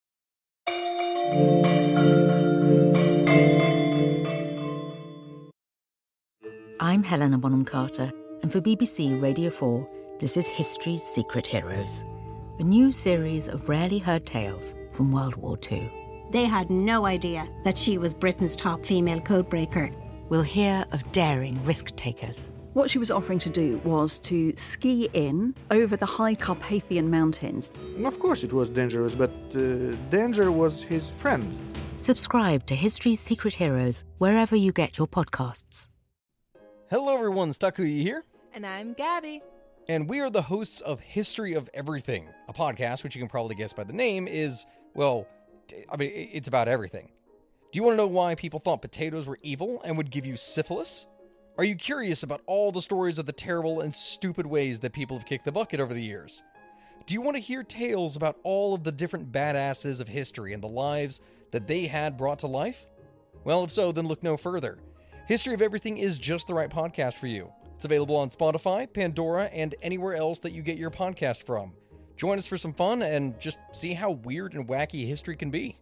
I'm Helena Bonham Carter, and for B B C Radio four, this is History's Secret Heroes, a new series of rarely heard tales from World War Two. They had no idea that she was Britain's top female codebreaker. We'll hear of daring risk-takers, What she was offering to do was to ski in over the high Carpathian Mountains. Of course it was dangerous, but uh, danger was his friend. Subscribe to History's Secret Heroes wherever you get your podcasts. Hello everyone, Takuya here. And I'm Gabby. And we are the hosts of History of Everything, a podcast which you can probably guess by the name is, well, I mean, it's about everything. Do you want to know why people thought potatoes were evil and would give you syphilis? Are you curious about all the stories of the terrible and stupid ways that people have kicked the bucket over the years? Do you want to hear tales about all of the different badasses of history and the lives that they had brought to life? Well, if so, then look no further. History of Everything is just the right podcast for you. It's available on Spotify, Pandora, and anywhere else that you get your podcast from. Join us for some fun and just see how weird and wacky history can be.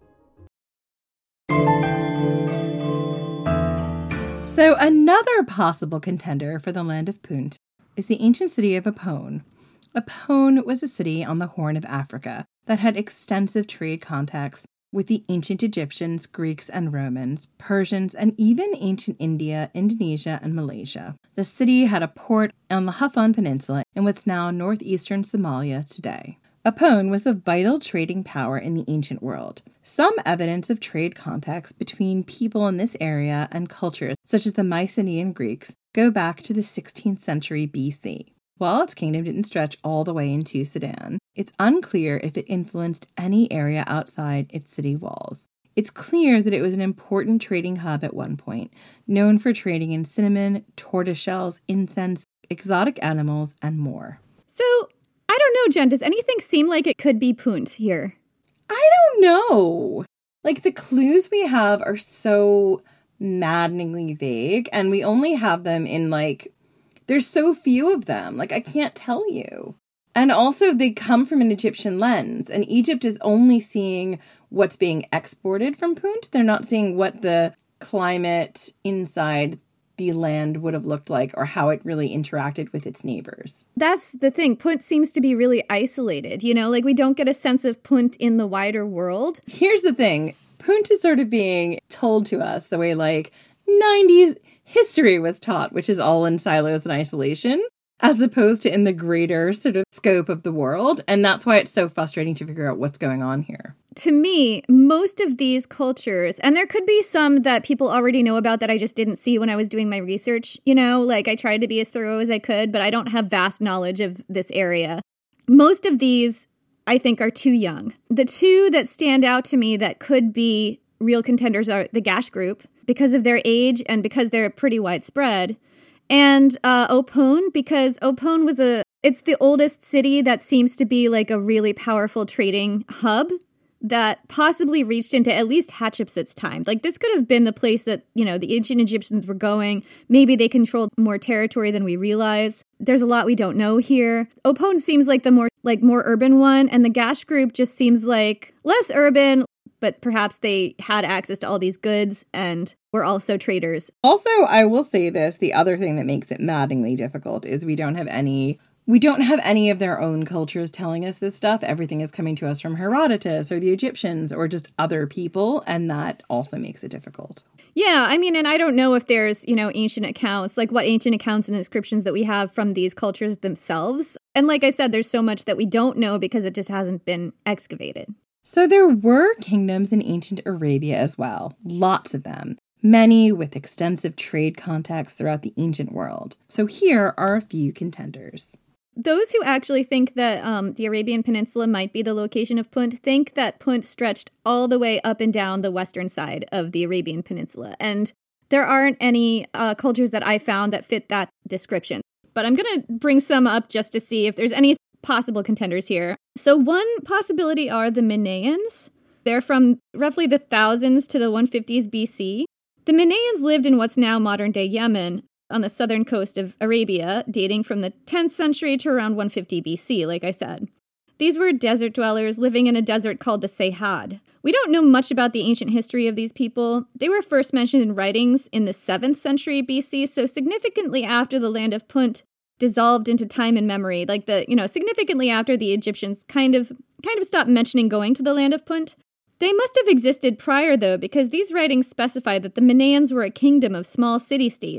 So another possible contender for the land of Punt is the ancient city of Apone. Apone was a city on the Horn of Africa that had extensive trade contacts with the ancient Egyptians, Greeks, and Romans, Persians, and even ancient India, Indonesia, and Malaysia. The city had a port on the Hafan Peninsula in what's now northeastern Somalia today. Apone was a vital trading power in the ancient world. Some evidence of trade contacts between people in this area and cultures, such as the Mycenaean Greeks, go back to the sixteenth century B C. While its kingdom didn't stretch all the way into Sudan, it's unclear if it influenced any area outside its city walls. It's clear that it was an important trading hub at one point, known for trading in cinnamon, tortoiseshells, incense, exotic animals, and more. So, I don't know, Jen, does anything seem like it could be Punt here? I don't know. Like, the clues we have are so maddeningly vague, and we only have them in, like, there's so few of them. Like, I can't tell you. And also, they come from an Egyptian lens, and Egypt is only seeing what's being exported from Punt. They're not seeing what the climate inside the land would have looked like or how it really interacted with its neighbors. That's the thing. Punt seems to be really isolated. You know, like we don't get a sense of Punt in the wider world. Here's the thing. Punt is sort of being told to us the way like nineties history was taught, which is all in silos and isolation, as opposed to in the greater sort of scope of the world. And that's why it's so frustrating to figure out what's going on here. To me, most of these cultures, and there could be some that people already know about that I just didn't see when I was doing my research, you know, like I tried to be as thorough as I could, but I don't have vast knowledge of this area. Most of these, I think, are too young. The two that stand out to me that could be real contenders are the Gash group, because of their age and because they're pretty widespread, and uh, Opone, because Opone was a, it's the oldest city that seems to be like a really powerful trading hub that possibly reached into at least Hatshepsut's time. Like this could have been the place that, you know, the ancient Egyptians were going. Maybe they controlled more territory than we realize. There's a lot we don't know here. Opone seems like the more like more urban one, and the Gash group just seems like less urban, but perhaps they had access to all these goods and were also traders. Also, I will say this, the other thing that makes it maddeningly difficult is we don't have any We don't have any of their own cultures telling us this stuff. Everything is coming to us from Herodotus or the Egyptians or just other people, and that also makes it difficult. Yeah, I mean, and I don't know if there's, you know, ancient accounts, like what ancient accounts and inscriptions that we have from these cultures themselves. And like I said, there's so much that we don't know because it just hasn't been excavated. So there were kingdoms in ancient Arabia as well, lots of them. Many with extensive trade contacts throughout the ancient world. So here are a few contenders. Those who actually think that um, the Arabian Peninsula might be the location of Punt think that Punt stretched all the way up and down the western side of the Arabian Peninsula. And there aren't any uh, cultures that I found that fit that description. But I'm going to bring some up just to see if there's any possible contenders here. So one possibility are the Manaeans. They're from roughly the thousands to the one fifties B C. The Manaeans lived in what's now modern-day Yemen, on the southern coast of Arabia, dating from the tenth century to around one fifty B C, like I said. These were desert dwellers living in a desert called the Sehad. We don't know much about the ancient history of these people. They were first mentioned in writings in the seventh century B C, so significantly after the land of Punt dissolved into time and memory, like the, you know, significantly after the Egyptians kind of kind of stopped mentioning going to the land of Punt. They must have existed prior, though, because these writings specify that the Manaeans were a kingdom of small city-states.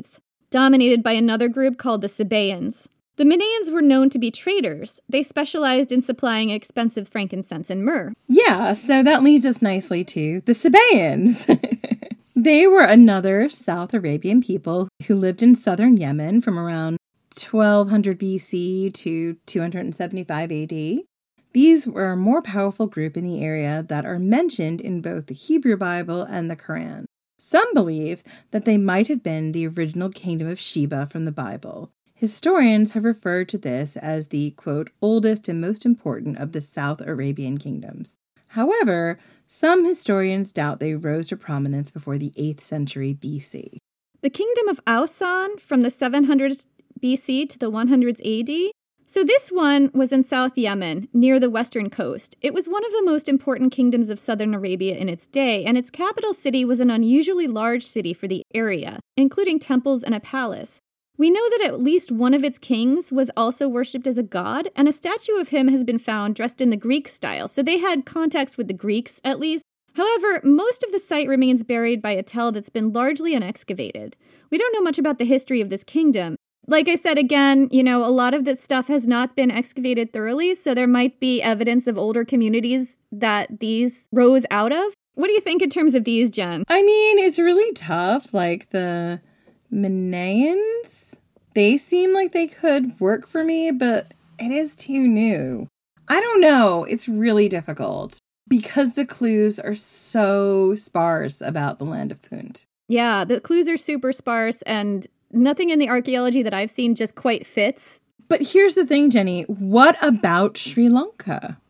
dominated by another group called the Sabaeans. The Manaeans were known to be traders. They specialized in supplying expensive frankincense and myrrh. Yeah, so that leads us nicely to the Sabaeans. They were another South Arabian people who lived in southern Yemen from around twelve hundred B C to two hundred seventy-five A D. These were a more powerful group in the area that are mentioned in both the Hebrew Bible and the Quran. Some believe that they might have been the original kingdom of Sheba from the Bible. Historians have referred to this as the, quote, oldest and most important of the South Arabian kingdoms. However, some historians doubt they rose to prominence before the eighth century B C. The kingdom of Ausan from the seven hundreds B C to the hundreds A D. So this one was in South Yemen, near the western coast. It was one of the most important kingdoms of southern Arabia in its day, and its capital city was an unusually large city for the area, including temples and a palace. We know that at least one of its kings was also worshipped as a god, and a statue of him has been found dressed in the Greek style, so they had contacts with the Greeks, at least. However, most of the site remains buried by a tell that's been largely unexcavated. We don't know much about the history of this kingdom. Like I said again, you know, a lot of this stuff has not been excavated thoroughly, so there might be evidence of older communities that these rose out of. What do you think in terms of these, Jen? I mean, it's really tough. Like the Manaeans, they seem like they could work for me, but it is too new. I don't know. It's really difficult because the clues are so sparse about the land of Punt. Yeah, the clues are super sparse, and nothing in the archaeology that I've seen just quite fits. But here's the thing, Jenny. What about Sri Lanka?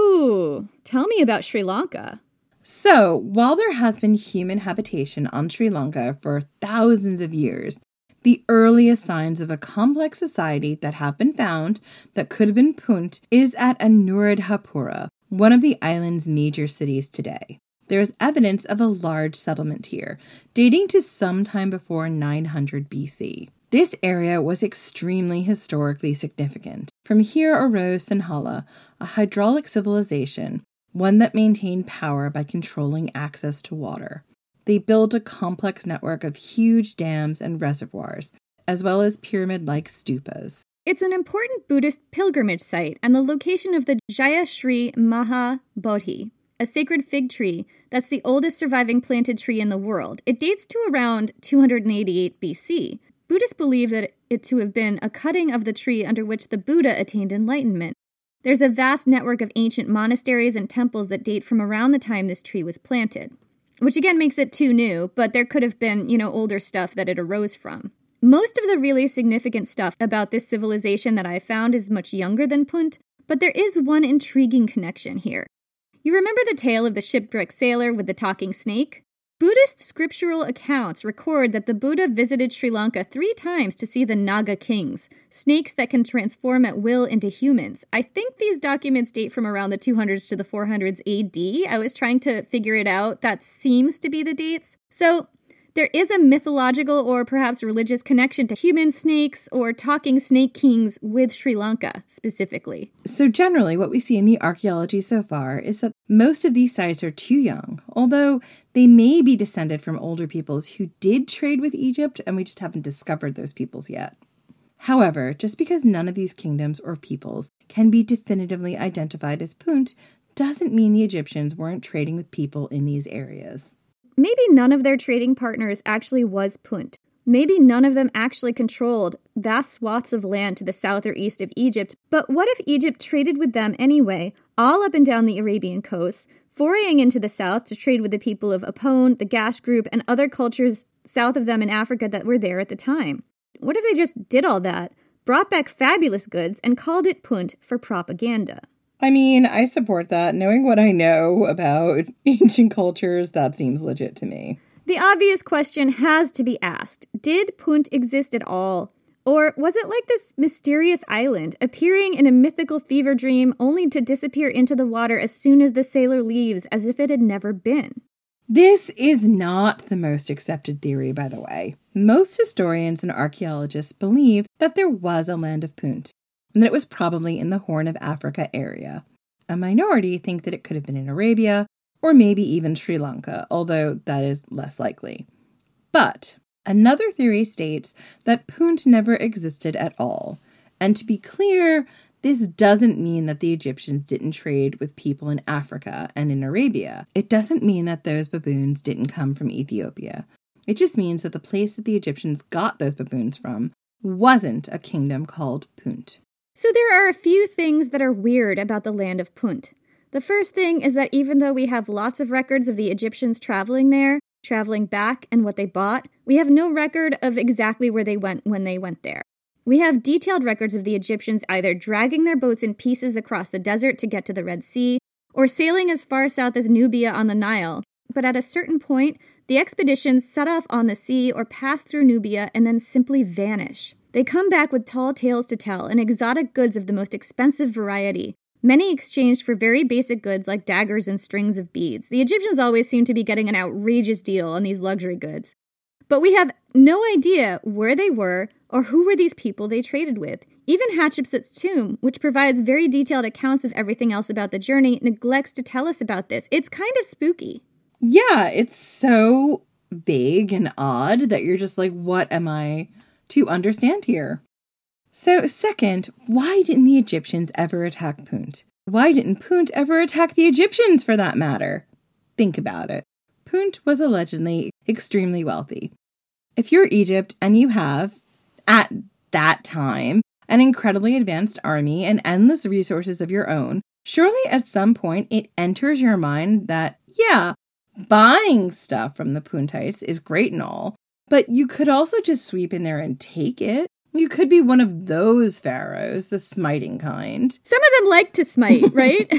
Oh, tell me about Sri Lanka. So, while there has been human habitation on Sri Lanka for thousands of years, the earliest signs of a complex society that have been found that could have been Punt is at Anuradhapura, one of the island's major cities today. There is evidence of a large settlement here, dating to sometime before nine hundred B C. This area was extremely historically significant. From here arose Sinhala, a hydraulic civilization, one that maintained power by controlling access to water. They built a complex network of huge dams and reservoirs, as well as pyramid-like stupas. It's an important Buddhist pilgrimage site and the location of the Jaya Sri Maha Bodhi, a sacred fig tree that's the oldest surviving planted tree in the world. It dates to around two hundred eighty-eight B C. Buddhists believe that it to have been a cutting of the tree under which the Buddha attained enlightenment. There's a vast network of ancient monasteries and temples that date from around the time this tree was planted, which again makes it too new, but there could have been, you know, older stuff that it arose from. Most of the really significant stuff about this civilization that I found is much younger than Punt, but there is one intriguing connection here. You remember the tale of the shipwrecked sailor with the talking snake? Buddhist scriptural accounts record that the Buddha visited Sri Lanka three times to see the Naga kings, snakes that can transform at will into humans. I think these documents date from around the two hundreds to the four hundreds A D. I was trying to figure it out. That seems to be the dates. So there is a mythological or perhaps religious connection to human snakes or talking snake kings with Sri Lanka specifically. So generally what we see in the archaeology so far is that most of these sites are too young, although they may be descended from older peoples who did trade with Egypt and we just haven't discovered those peoples yet. However, just because none of these kingdoms or peoples can be definitively identified as Punt doesn't mean the Egyptians weren't trading with people in these areas. Maybe none of their trading partners actually was Punt. Maybe none of them actually controlled vast swaths of land to the south or east of Egypt, but what if Egypt traded with them anyway, all up and down the Arabian coast, foraying into the south to trade with the people of Apone, the Gash group, and other cultures south of them in Africa that were there at the time? What if they just did all that, brought back fabulous goods, and called it Punt for propaganda? I mean, I support that. Knowing what I know about ancient cultures, that seems legit to me. The obvious question has to be asked. Did Punt exist at all? Or was it like this mysterious island, appearing in a mythical fever dream only to disappear into the water as soon as the sailor leaves, as if it had never been? This is not the most accepted theory, by the way. Most historians and archaeologists believe that there was a land of Punt, and that it was probably in the Horn of Africa area. A minority think that it could have been in Arabia, or maybe even Sri Lanka, although that is less likely. But Another theory states that Punt never existed at all. And to be clear, this doesn't mean that the Egyptians didn't trade with people in Africa and in Arabia. It doesn't mean that those baboons didn't come from Ethiopia. It just means that the place that the Egyptians got those baboons from wasn't a kingdom called Punt. So there are a few things that are weird about the land of Punt. The first thing is that even though we have lots of records of the Egyptians traveling there, traveling back, and what they bought, we have no record of exactly where they went when they went there. We have detailed records of the Egyptians either dragging their boats in pieces across the desert to get to the Red Sea, or sailing as far south as Nubia on the Nile. But at a certain point, the expeditions set off on the sea or pass through Nubia and then simply vanish. They come back with tall tales to tell and exotic goods of the most expensive variety, many exchanged for very basic goods like daggers and strings of beads. The Egyptians always seem to be getting an outrageous deal on these luxury goods. But we have no idea where they were or who were these people they traded with. Even Hatshepsut's tomb, which provides very detailed accounts of everything else about the journey, neglects to tell us about this. It's kind of spooky. Yeah, it's so vague and odd that you're just like, what am I to understand here? So second, why didn't the Egyptians ever attack Punt? Why didn't Punt ever attack the Egyptians for that matter? Think about it. Punt was allegedly extremely wealthy. If you're Egypt and you have, at that time, an incredibly advanced army and endless resources of your own, surely at some point it enters your mind that, yeah, buying stuff from the Puntites is great and all, but you could also just sweep in there and take it. You could be one of those pharaohs, the smiting kind. Some of them like to smite, right?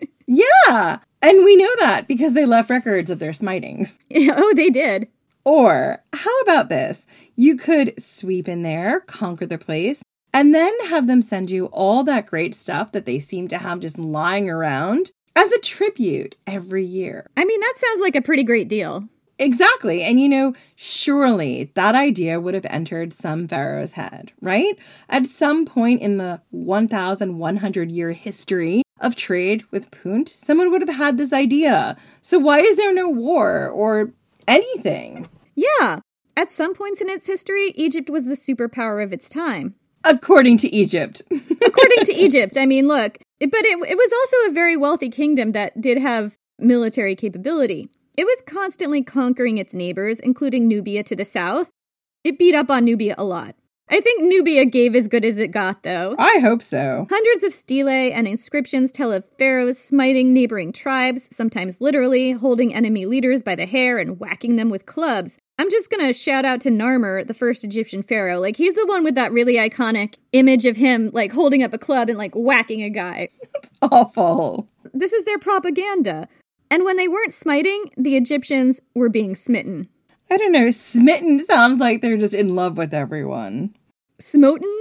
Yeah, and we know that because they left records of their smitings. Oh, they did. Or, how about this? You could sweep in there, conquer the place, and then have them send you all that great stuff that they seem to have just lying around as a tribute every year. I mean, that sounds like a pretty great deal. Exactly. And, you know, surely that idea would have entered some pharaoh's head, right? At some point in the eleven hundred year history of trade with Punt, someone would have had this idea. So why is there no war or anything? Yeah. At some points in its history, Egypt was the superpower of its time. According to Egypt. According to Egypt. I mean, look, but it, it was also a very wealthy kingdom that did have military capability. It was constantly conquering its neighbors, including Nubia to the south. It beat up on Nubia a lot. I think Nubia gave as good as it got, though. I hope so. Hundreds of stelae and inscriptions tell of pharaohs smiting neighboring tribes, sometimes literally, holding enemy leaders by the hair and whacking them with clubs. I'm just gonna shout out to Narmer, the first Egyptian pharaoh. Like, he's the one with that really iconic image of him, like, holding up a club and, like, whacking a guy. That's awful. This is their propaganda. And when they weren't smiting, the Egyptians were being smitten. I don't know, smitten sounds like they're just in love with everyone. Smoten?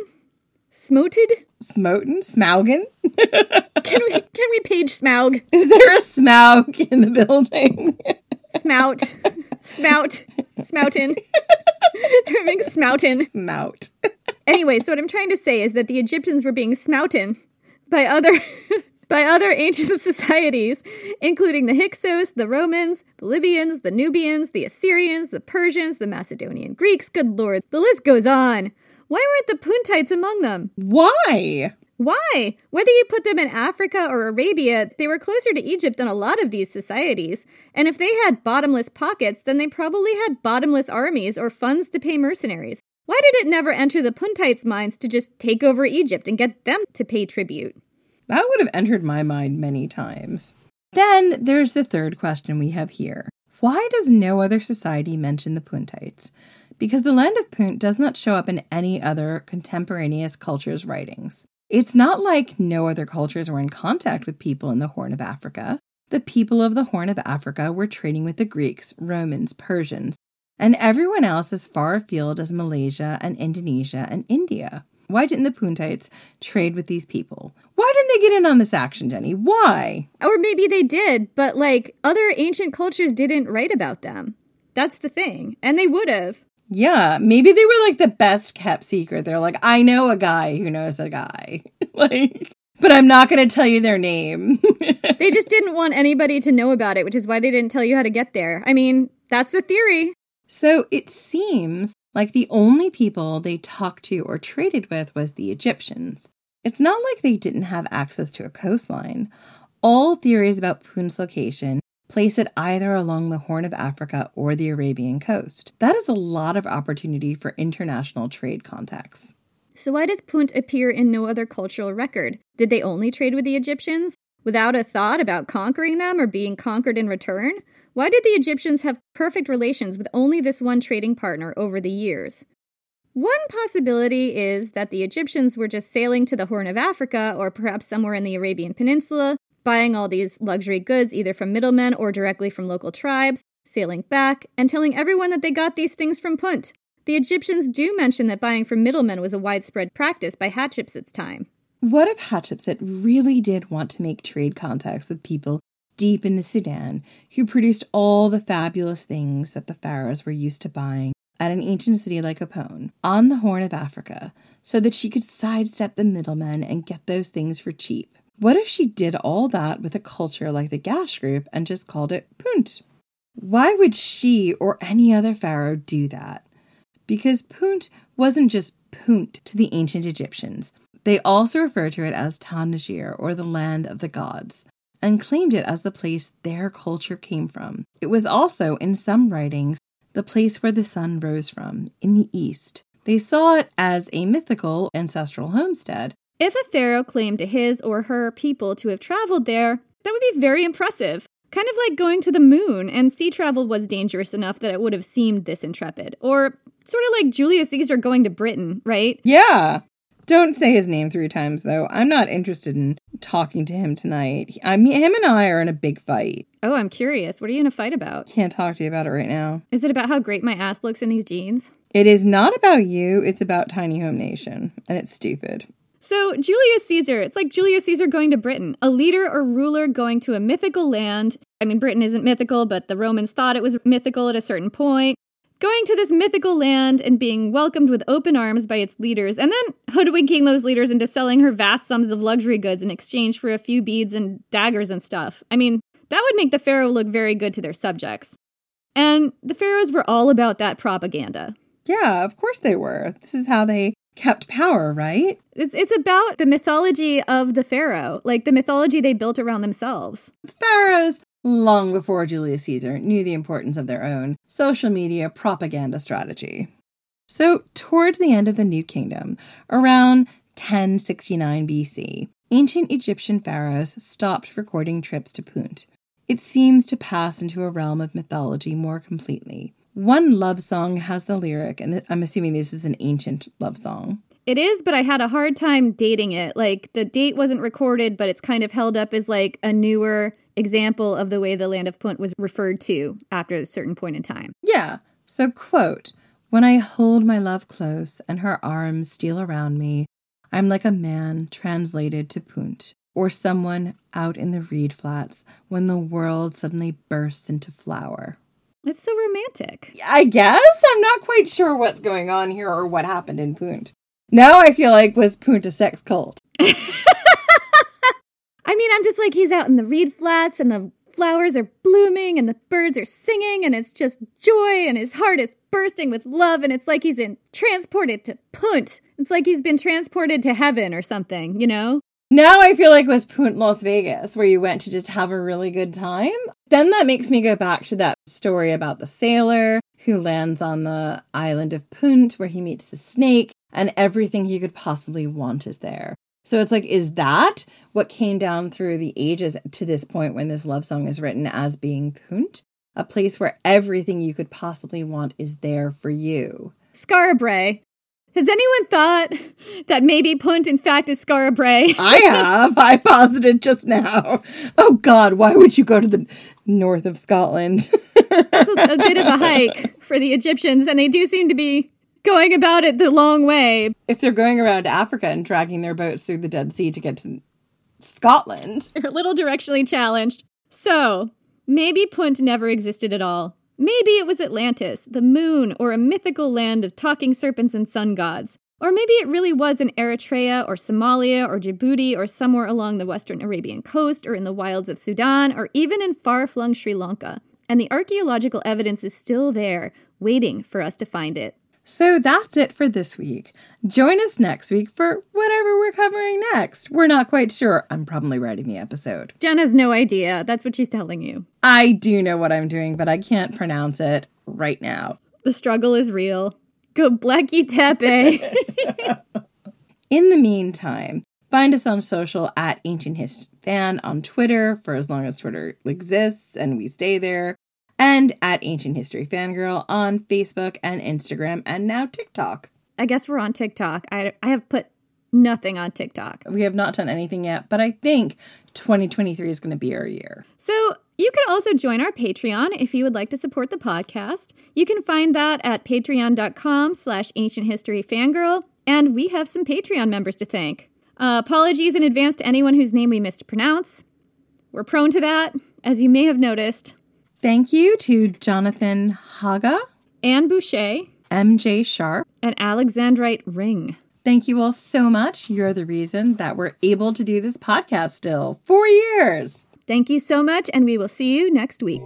Smoted? Smoten? Smaugen? Can we can we page Smaug? Is there a Smaug in the building? Smout. Smout. Smoutin. They're being smoutin. Smout. Anyway, so what I'm trying to say is that the Egyptians were being smoutin by other by other ancient societies, including the Hyksos, the Romans, the Libyans, the Nubians, the Assyrians, the Persians, the Macedonian Greeks. Good Lord, the list goes on. Why weren't the Puntites among them? Why? Why? Whether you put them in Africa or Arabia, they were closer to Egypt than a lot of these societies. And if they had bottomless pockets, then they probably had bottomless armies or funds to pay mercenaries. Why did it never enter the Puntites' minds to just take over Egypt and get them to pay tribute? That would have entered my mind many times. Then there's the third question we have here. Why does no other society mention the Puntites? Because the land of Punt does not show up in any other contemporaneous culture's writings. It's not like no other cultures were in contact with people in the Horn of Africa. The people of the Horn of Africa were trading with the Greeks, Romans, Persians, and everyone else as far afield as Malaysia and Indonesia and India. Why didn't the Puntites trade with these people? Why didn't they get in on this action, Jenny? Why? Or maybe they did, but, like, other ancient cultures didn't write about them. That's the thing. And they would have. Yeah, maybe they were, like, the best kept secret. They're like, I know a guy who knows a guy. Like, but I'm not going to tell you their name. They just didn't want anybody to know about it, which is why they didn't tell you how to get there. I mean, that's the theory. So it seems like the only people they talked to or traded with was the Egyptians. It's not like they didn't have access to a coastline. All theories about Punt's location place it either along the Horn of Africa or the Arabian coast. That is a lot of opportunity for international trade contacts. So why does Punt appear in no other cultural record? Did they only trade with the Egyptians without a thought about conquering them or being conquered in return? Why did the Egyptians have perfect relations with only this one trading partner over the years? One possibility is that the Egyptians were just sailing to the Horn of Africa or perhaps somewhere in the Arabian Peninsula, buying all these luxury goods either from middlemen or directly from local tribes, sailing back, and telling everyone that they got these things from Punt. The Egyptians do mention that buying from middlemen was a widespread practice by Hatshepsut's time. What if Hatshepsut really did want to make trade contacts with people deep in the Sudan who produced all the fabulous things that the pharaohs were used to buying at an ancient city like Opone on the Horn of Africa so that she could sidestep the middlemen and get those things for cheap? What if she did all that with a culture like the Gash group and just called it Punt? Why would she or any other pharaoh do that? Because Punt wasn't just Punt to the ancient Egyptians. They also referred to it as Tanajir, or the land of the gods, and claimed it as the place their culture came from. It was also, in some writings, the place where the sun rose from, in the east. They saw it as a mythical ancestral homestead. If a pharaoh claimed to his or her people to have traveled there, that would be very impressive. Kind of like going to the moon, and sea travel was dangerous enough that it would have seemed this intrepid. Or sort of like Julius Caesar going to Britain, right? Yeah. Don't say his name three times, though. I'm not interested in talking to him tonight. I mean, him and I are in a big fight. Oh, I'm curious. What are you in a fight about? Can't talk to you about it right now. Is it about how great my ass looks in these jeans? It is not about you. It's about Tiny Home Nation, and it's stupid. So, Julius Caesar, it's like Julius Caesar going to Britain, a leader or ruler going to a mythical land. I mean, Britain isn't mythical, but the Romans thought it was mythical at a certain point. Going to this mythical land and being welcomed with open arms by its leaders, and then hoodwinking those leaders into selling her vast sums of luxury goods in exchange for a few beads and daggers and stuff. I mean, that would make the pharaoh look very good to their subjects. And the pharaohs were all about that propaganda. Yeah, of course they were. This is how they kept power, right? It's it's about the mythology of the pharaoh, like the mythology they built around themselves. The pharaohs, long before Julius Caesar, knew the importance of their own social media propaganda strategy. So, towards the end of the New Kingdom, around ten sixty-nine B C, ancient Egyptian pharaohs stopped recording trips to Punt. It seems to pass into a realm of mythology more completely. One love song has the lyric, and I'm assuming this is an ancient love song. It is, but I had a hard time dating it. Like, the date wasn't recorded, but it's kind of held up as like a newer example of the way the land of Punt was referred to after a certain point in time. Yeah. So, quote, "When I hold my love close and her arms steal around me, I'm like a man translated to Punt, or someone out in the reed flats when the world suddenly bursts into flower." It's so romantic. I guess. I'm not quite sure what's going on here or what happened in Punt. Now I feel like, was Punt a sex cult? I mean, I'm just like, he's out in the reed flats and the flowers are blooming and the birds are singing and it's just joy and his heart is bursting with love and it's like he's in transported to Punt. It's like he's been transported to heaven or something, you know? Now I feel like it was Punt Las Vegas, where you went to just have a really good time. Then that makes me go back to that story about the sailor who lands on the island of Punt, where he meets the snake, and everything he could possibly want is there. So it's like, is that what came down through the ages to this point when this love song is written as being Punt? A place where everything you could possibly want is there for you. Skara Brae. Has anyone thought that maybe Punt, in fact, is Skara Brae? I have. I posited just now. Oh, God, why would you go to the north of Scotland? It's a, a bit of a hike for the Egyptians, and they do seem to be going about it the long way. If they're going around Africa and dragging their boats through the Dead Sea to get to Scotland. They're a little directionally challenged. So, maybe Punt never existed at all. Maybe it was Atlantis, the moon, or a mythical land of talking serpents and sun gods. Or maybe it really was in Eritrea or Somalia or Djibouti or somewhere along the western Arabian coast or in the wilds of Sudan or even in far-flung Sri Lanka. and the archaeological evidence is still there, waiting for us to find it. So that's it for this week. Join us next week for whatever we're covering next. We're not quite sure. I'm probably writing the episode. Jen has no idea. That's what she's telling you. I do know what I'm doing, but I can't pronounce it right now. The struggle is real. Go Blackie Tepe. In the meantime, find us on social at Ancient Hist Fan on Twitter for as long as Twitter exists and we stay there. And at Ancient History Fangirl on Facebook and Instagram and now TikTok. I guess we're on TikTok. I, I have put nothing on TikTok. We have not done anything yet, but I think twenty twenty-three is going to be our year. So you can also join our Patreon if you would like to support the podcast. You can find that at patreon.com slash ancient history fangirl. And we have some Patreon members to thank. Uh, apologies in advance to anyone whose name we missed to pronounce. We're prone to that, as you may have noticed. Thank you to Jonathan Haga, Anne Boucher, M J Sharp, and Alexandrite Ring. Thank you all so much. You're the reason that we're able to do this podcast still. Four years. Thank you so much, and we will see you next week.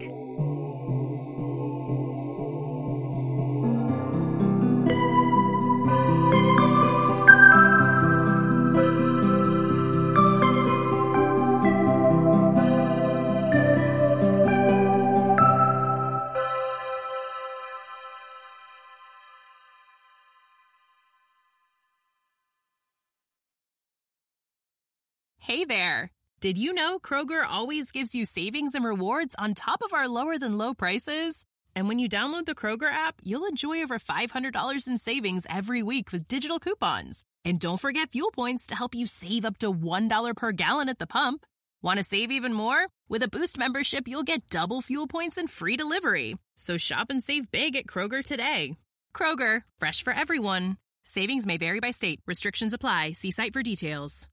Hey there! Did you know Kroger always gives you savings and rewards on top of our lower-than-low prices? And when you download the Kroger app, you'll enjoy over five hundred dollars in savings every week with digital coupons. And don't forget fuel points to help you save up to one dollar per gallon at the pump. Want to save even more? With a Boost membership, you'll get double fuel points and free delivery. So shop and save big at Kroger today. Kroger, fresh for everyone. Savings may vary by state. Restrictions apply. See site for details.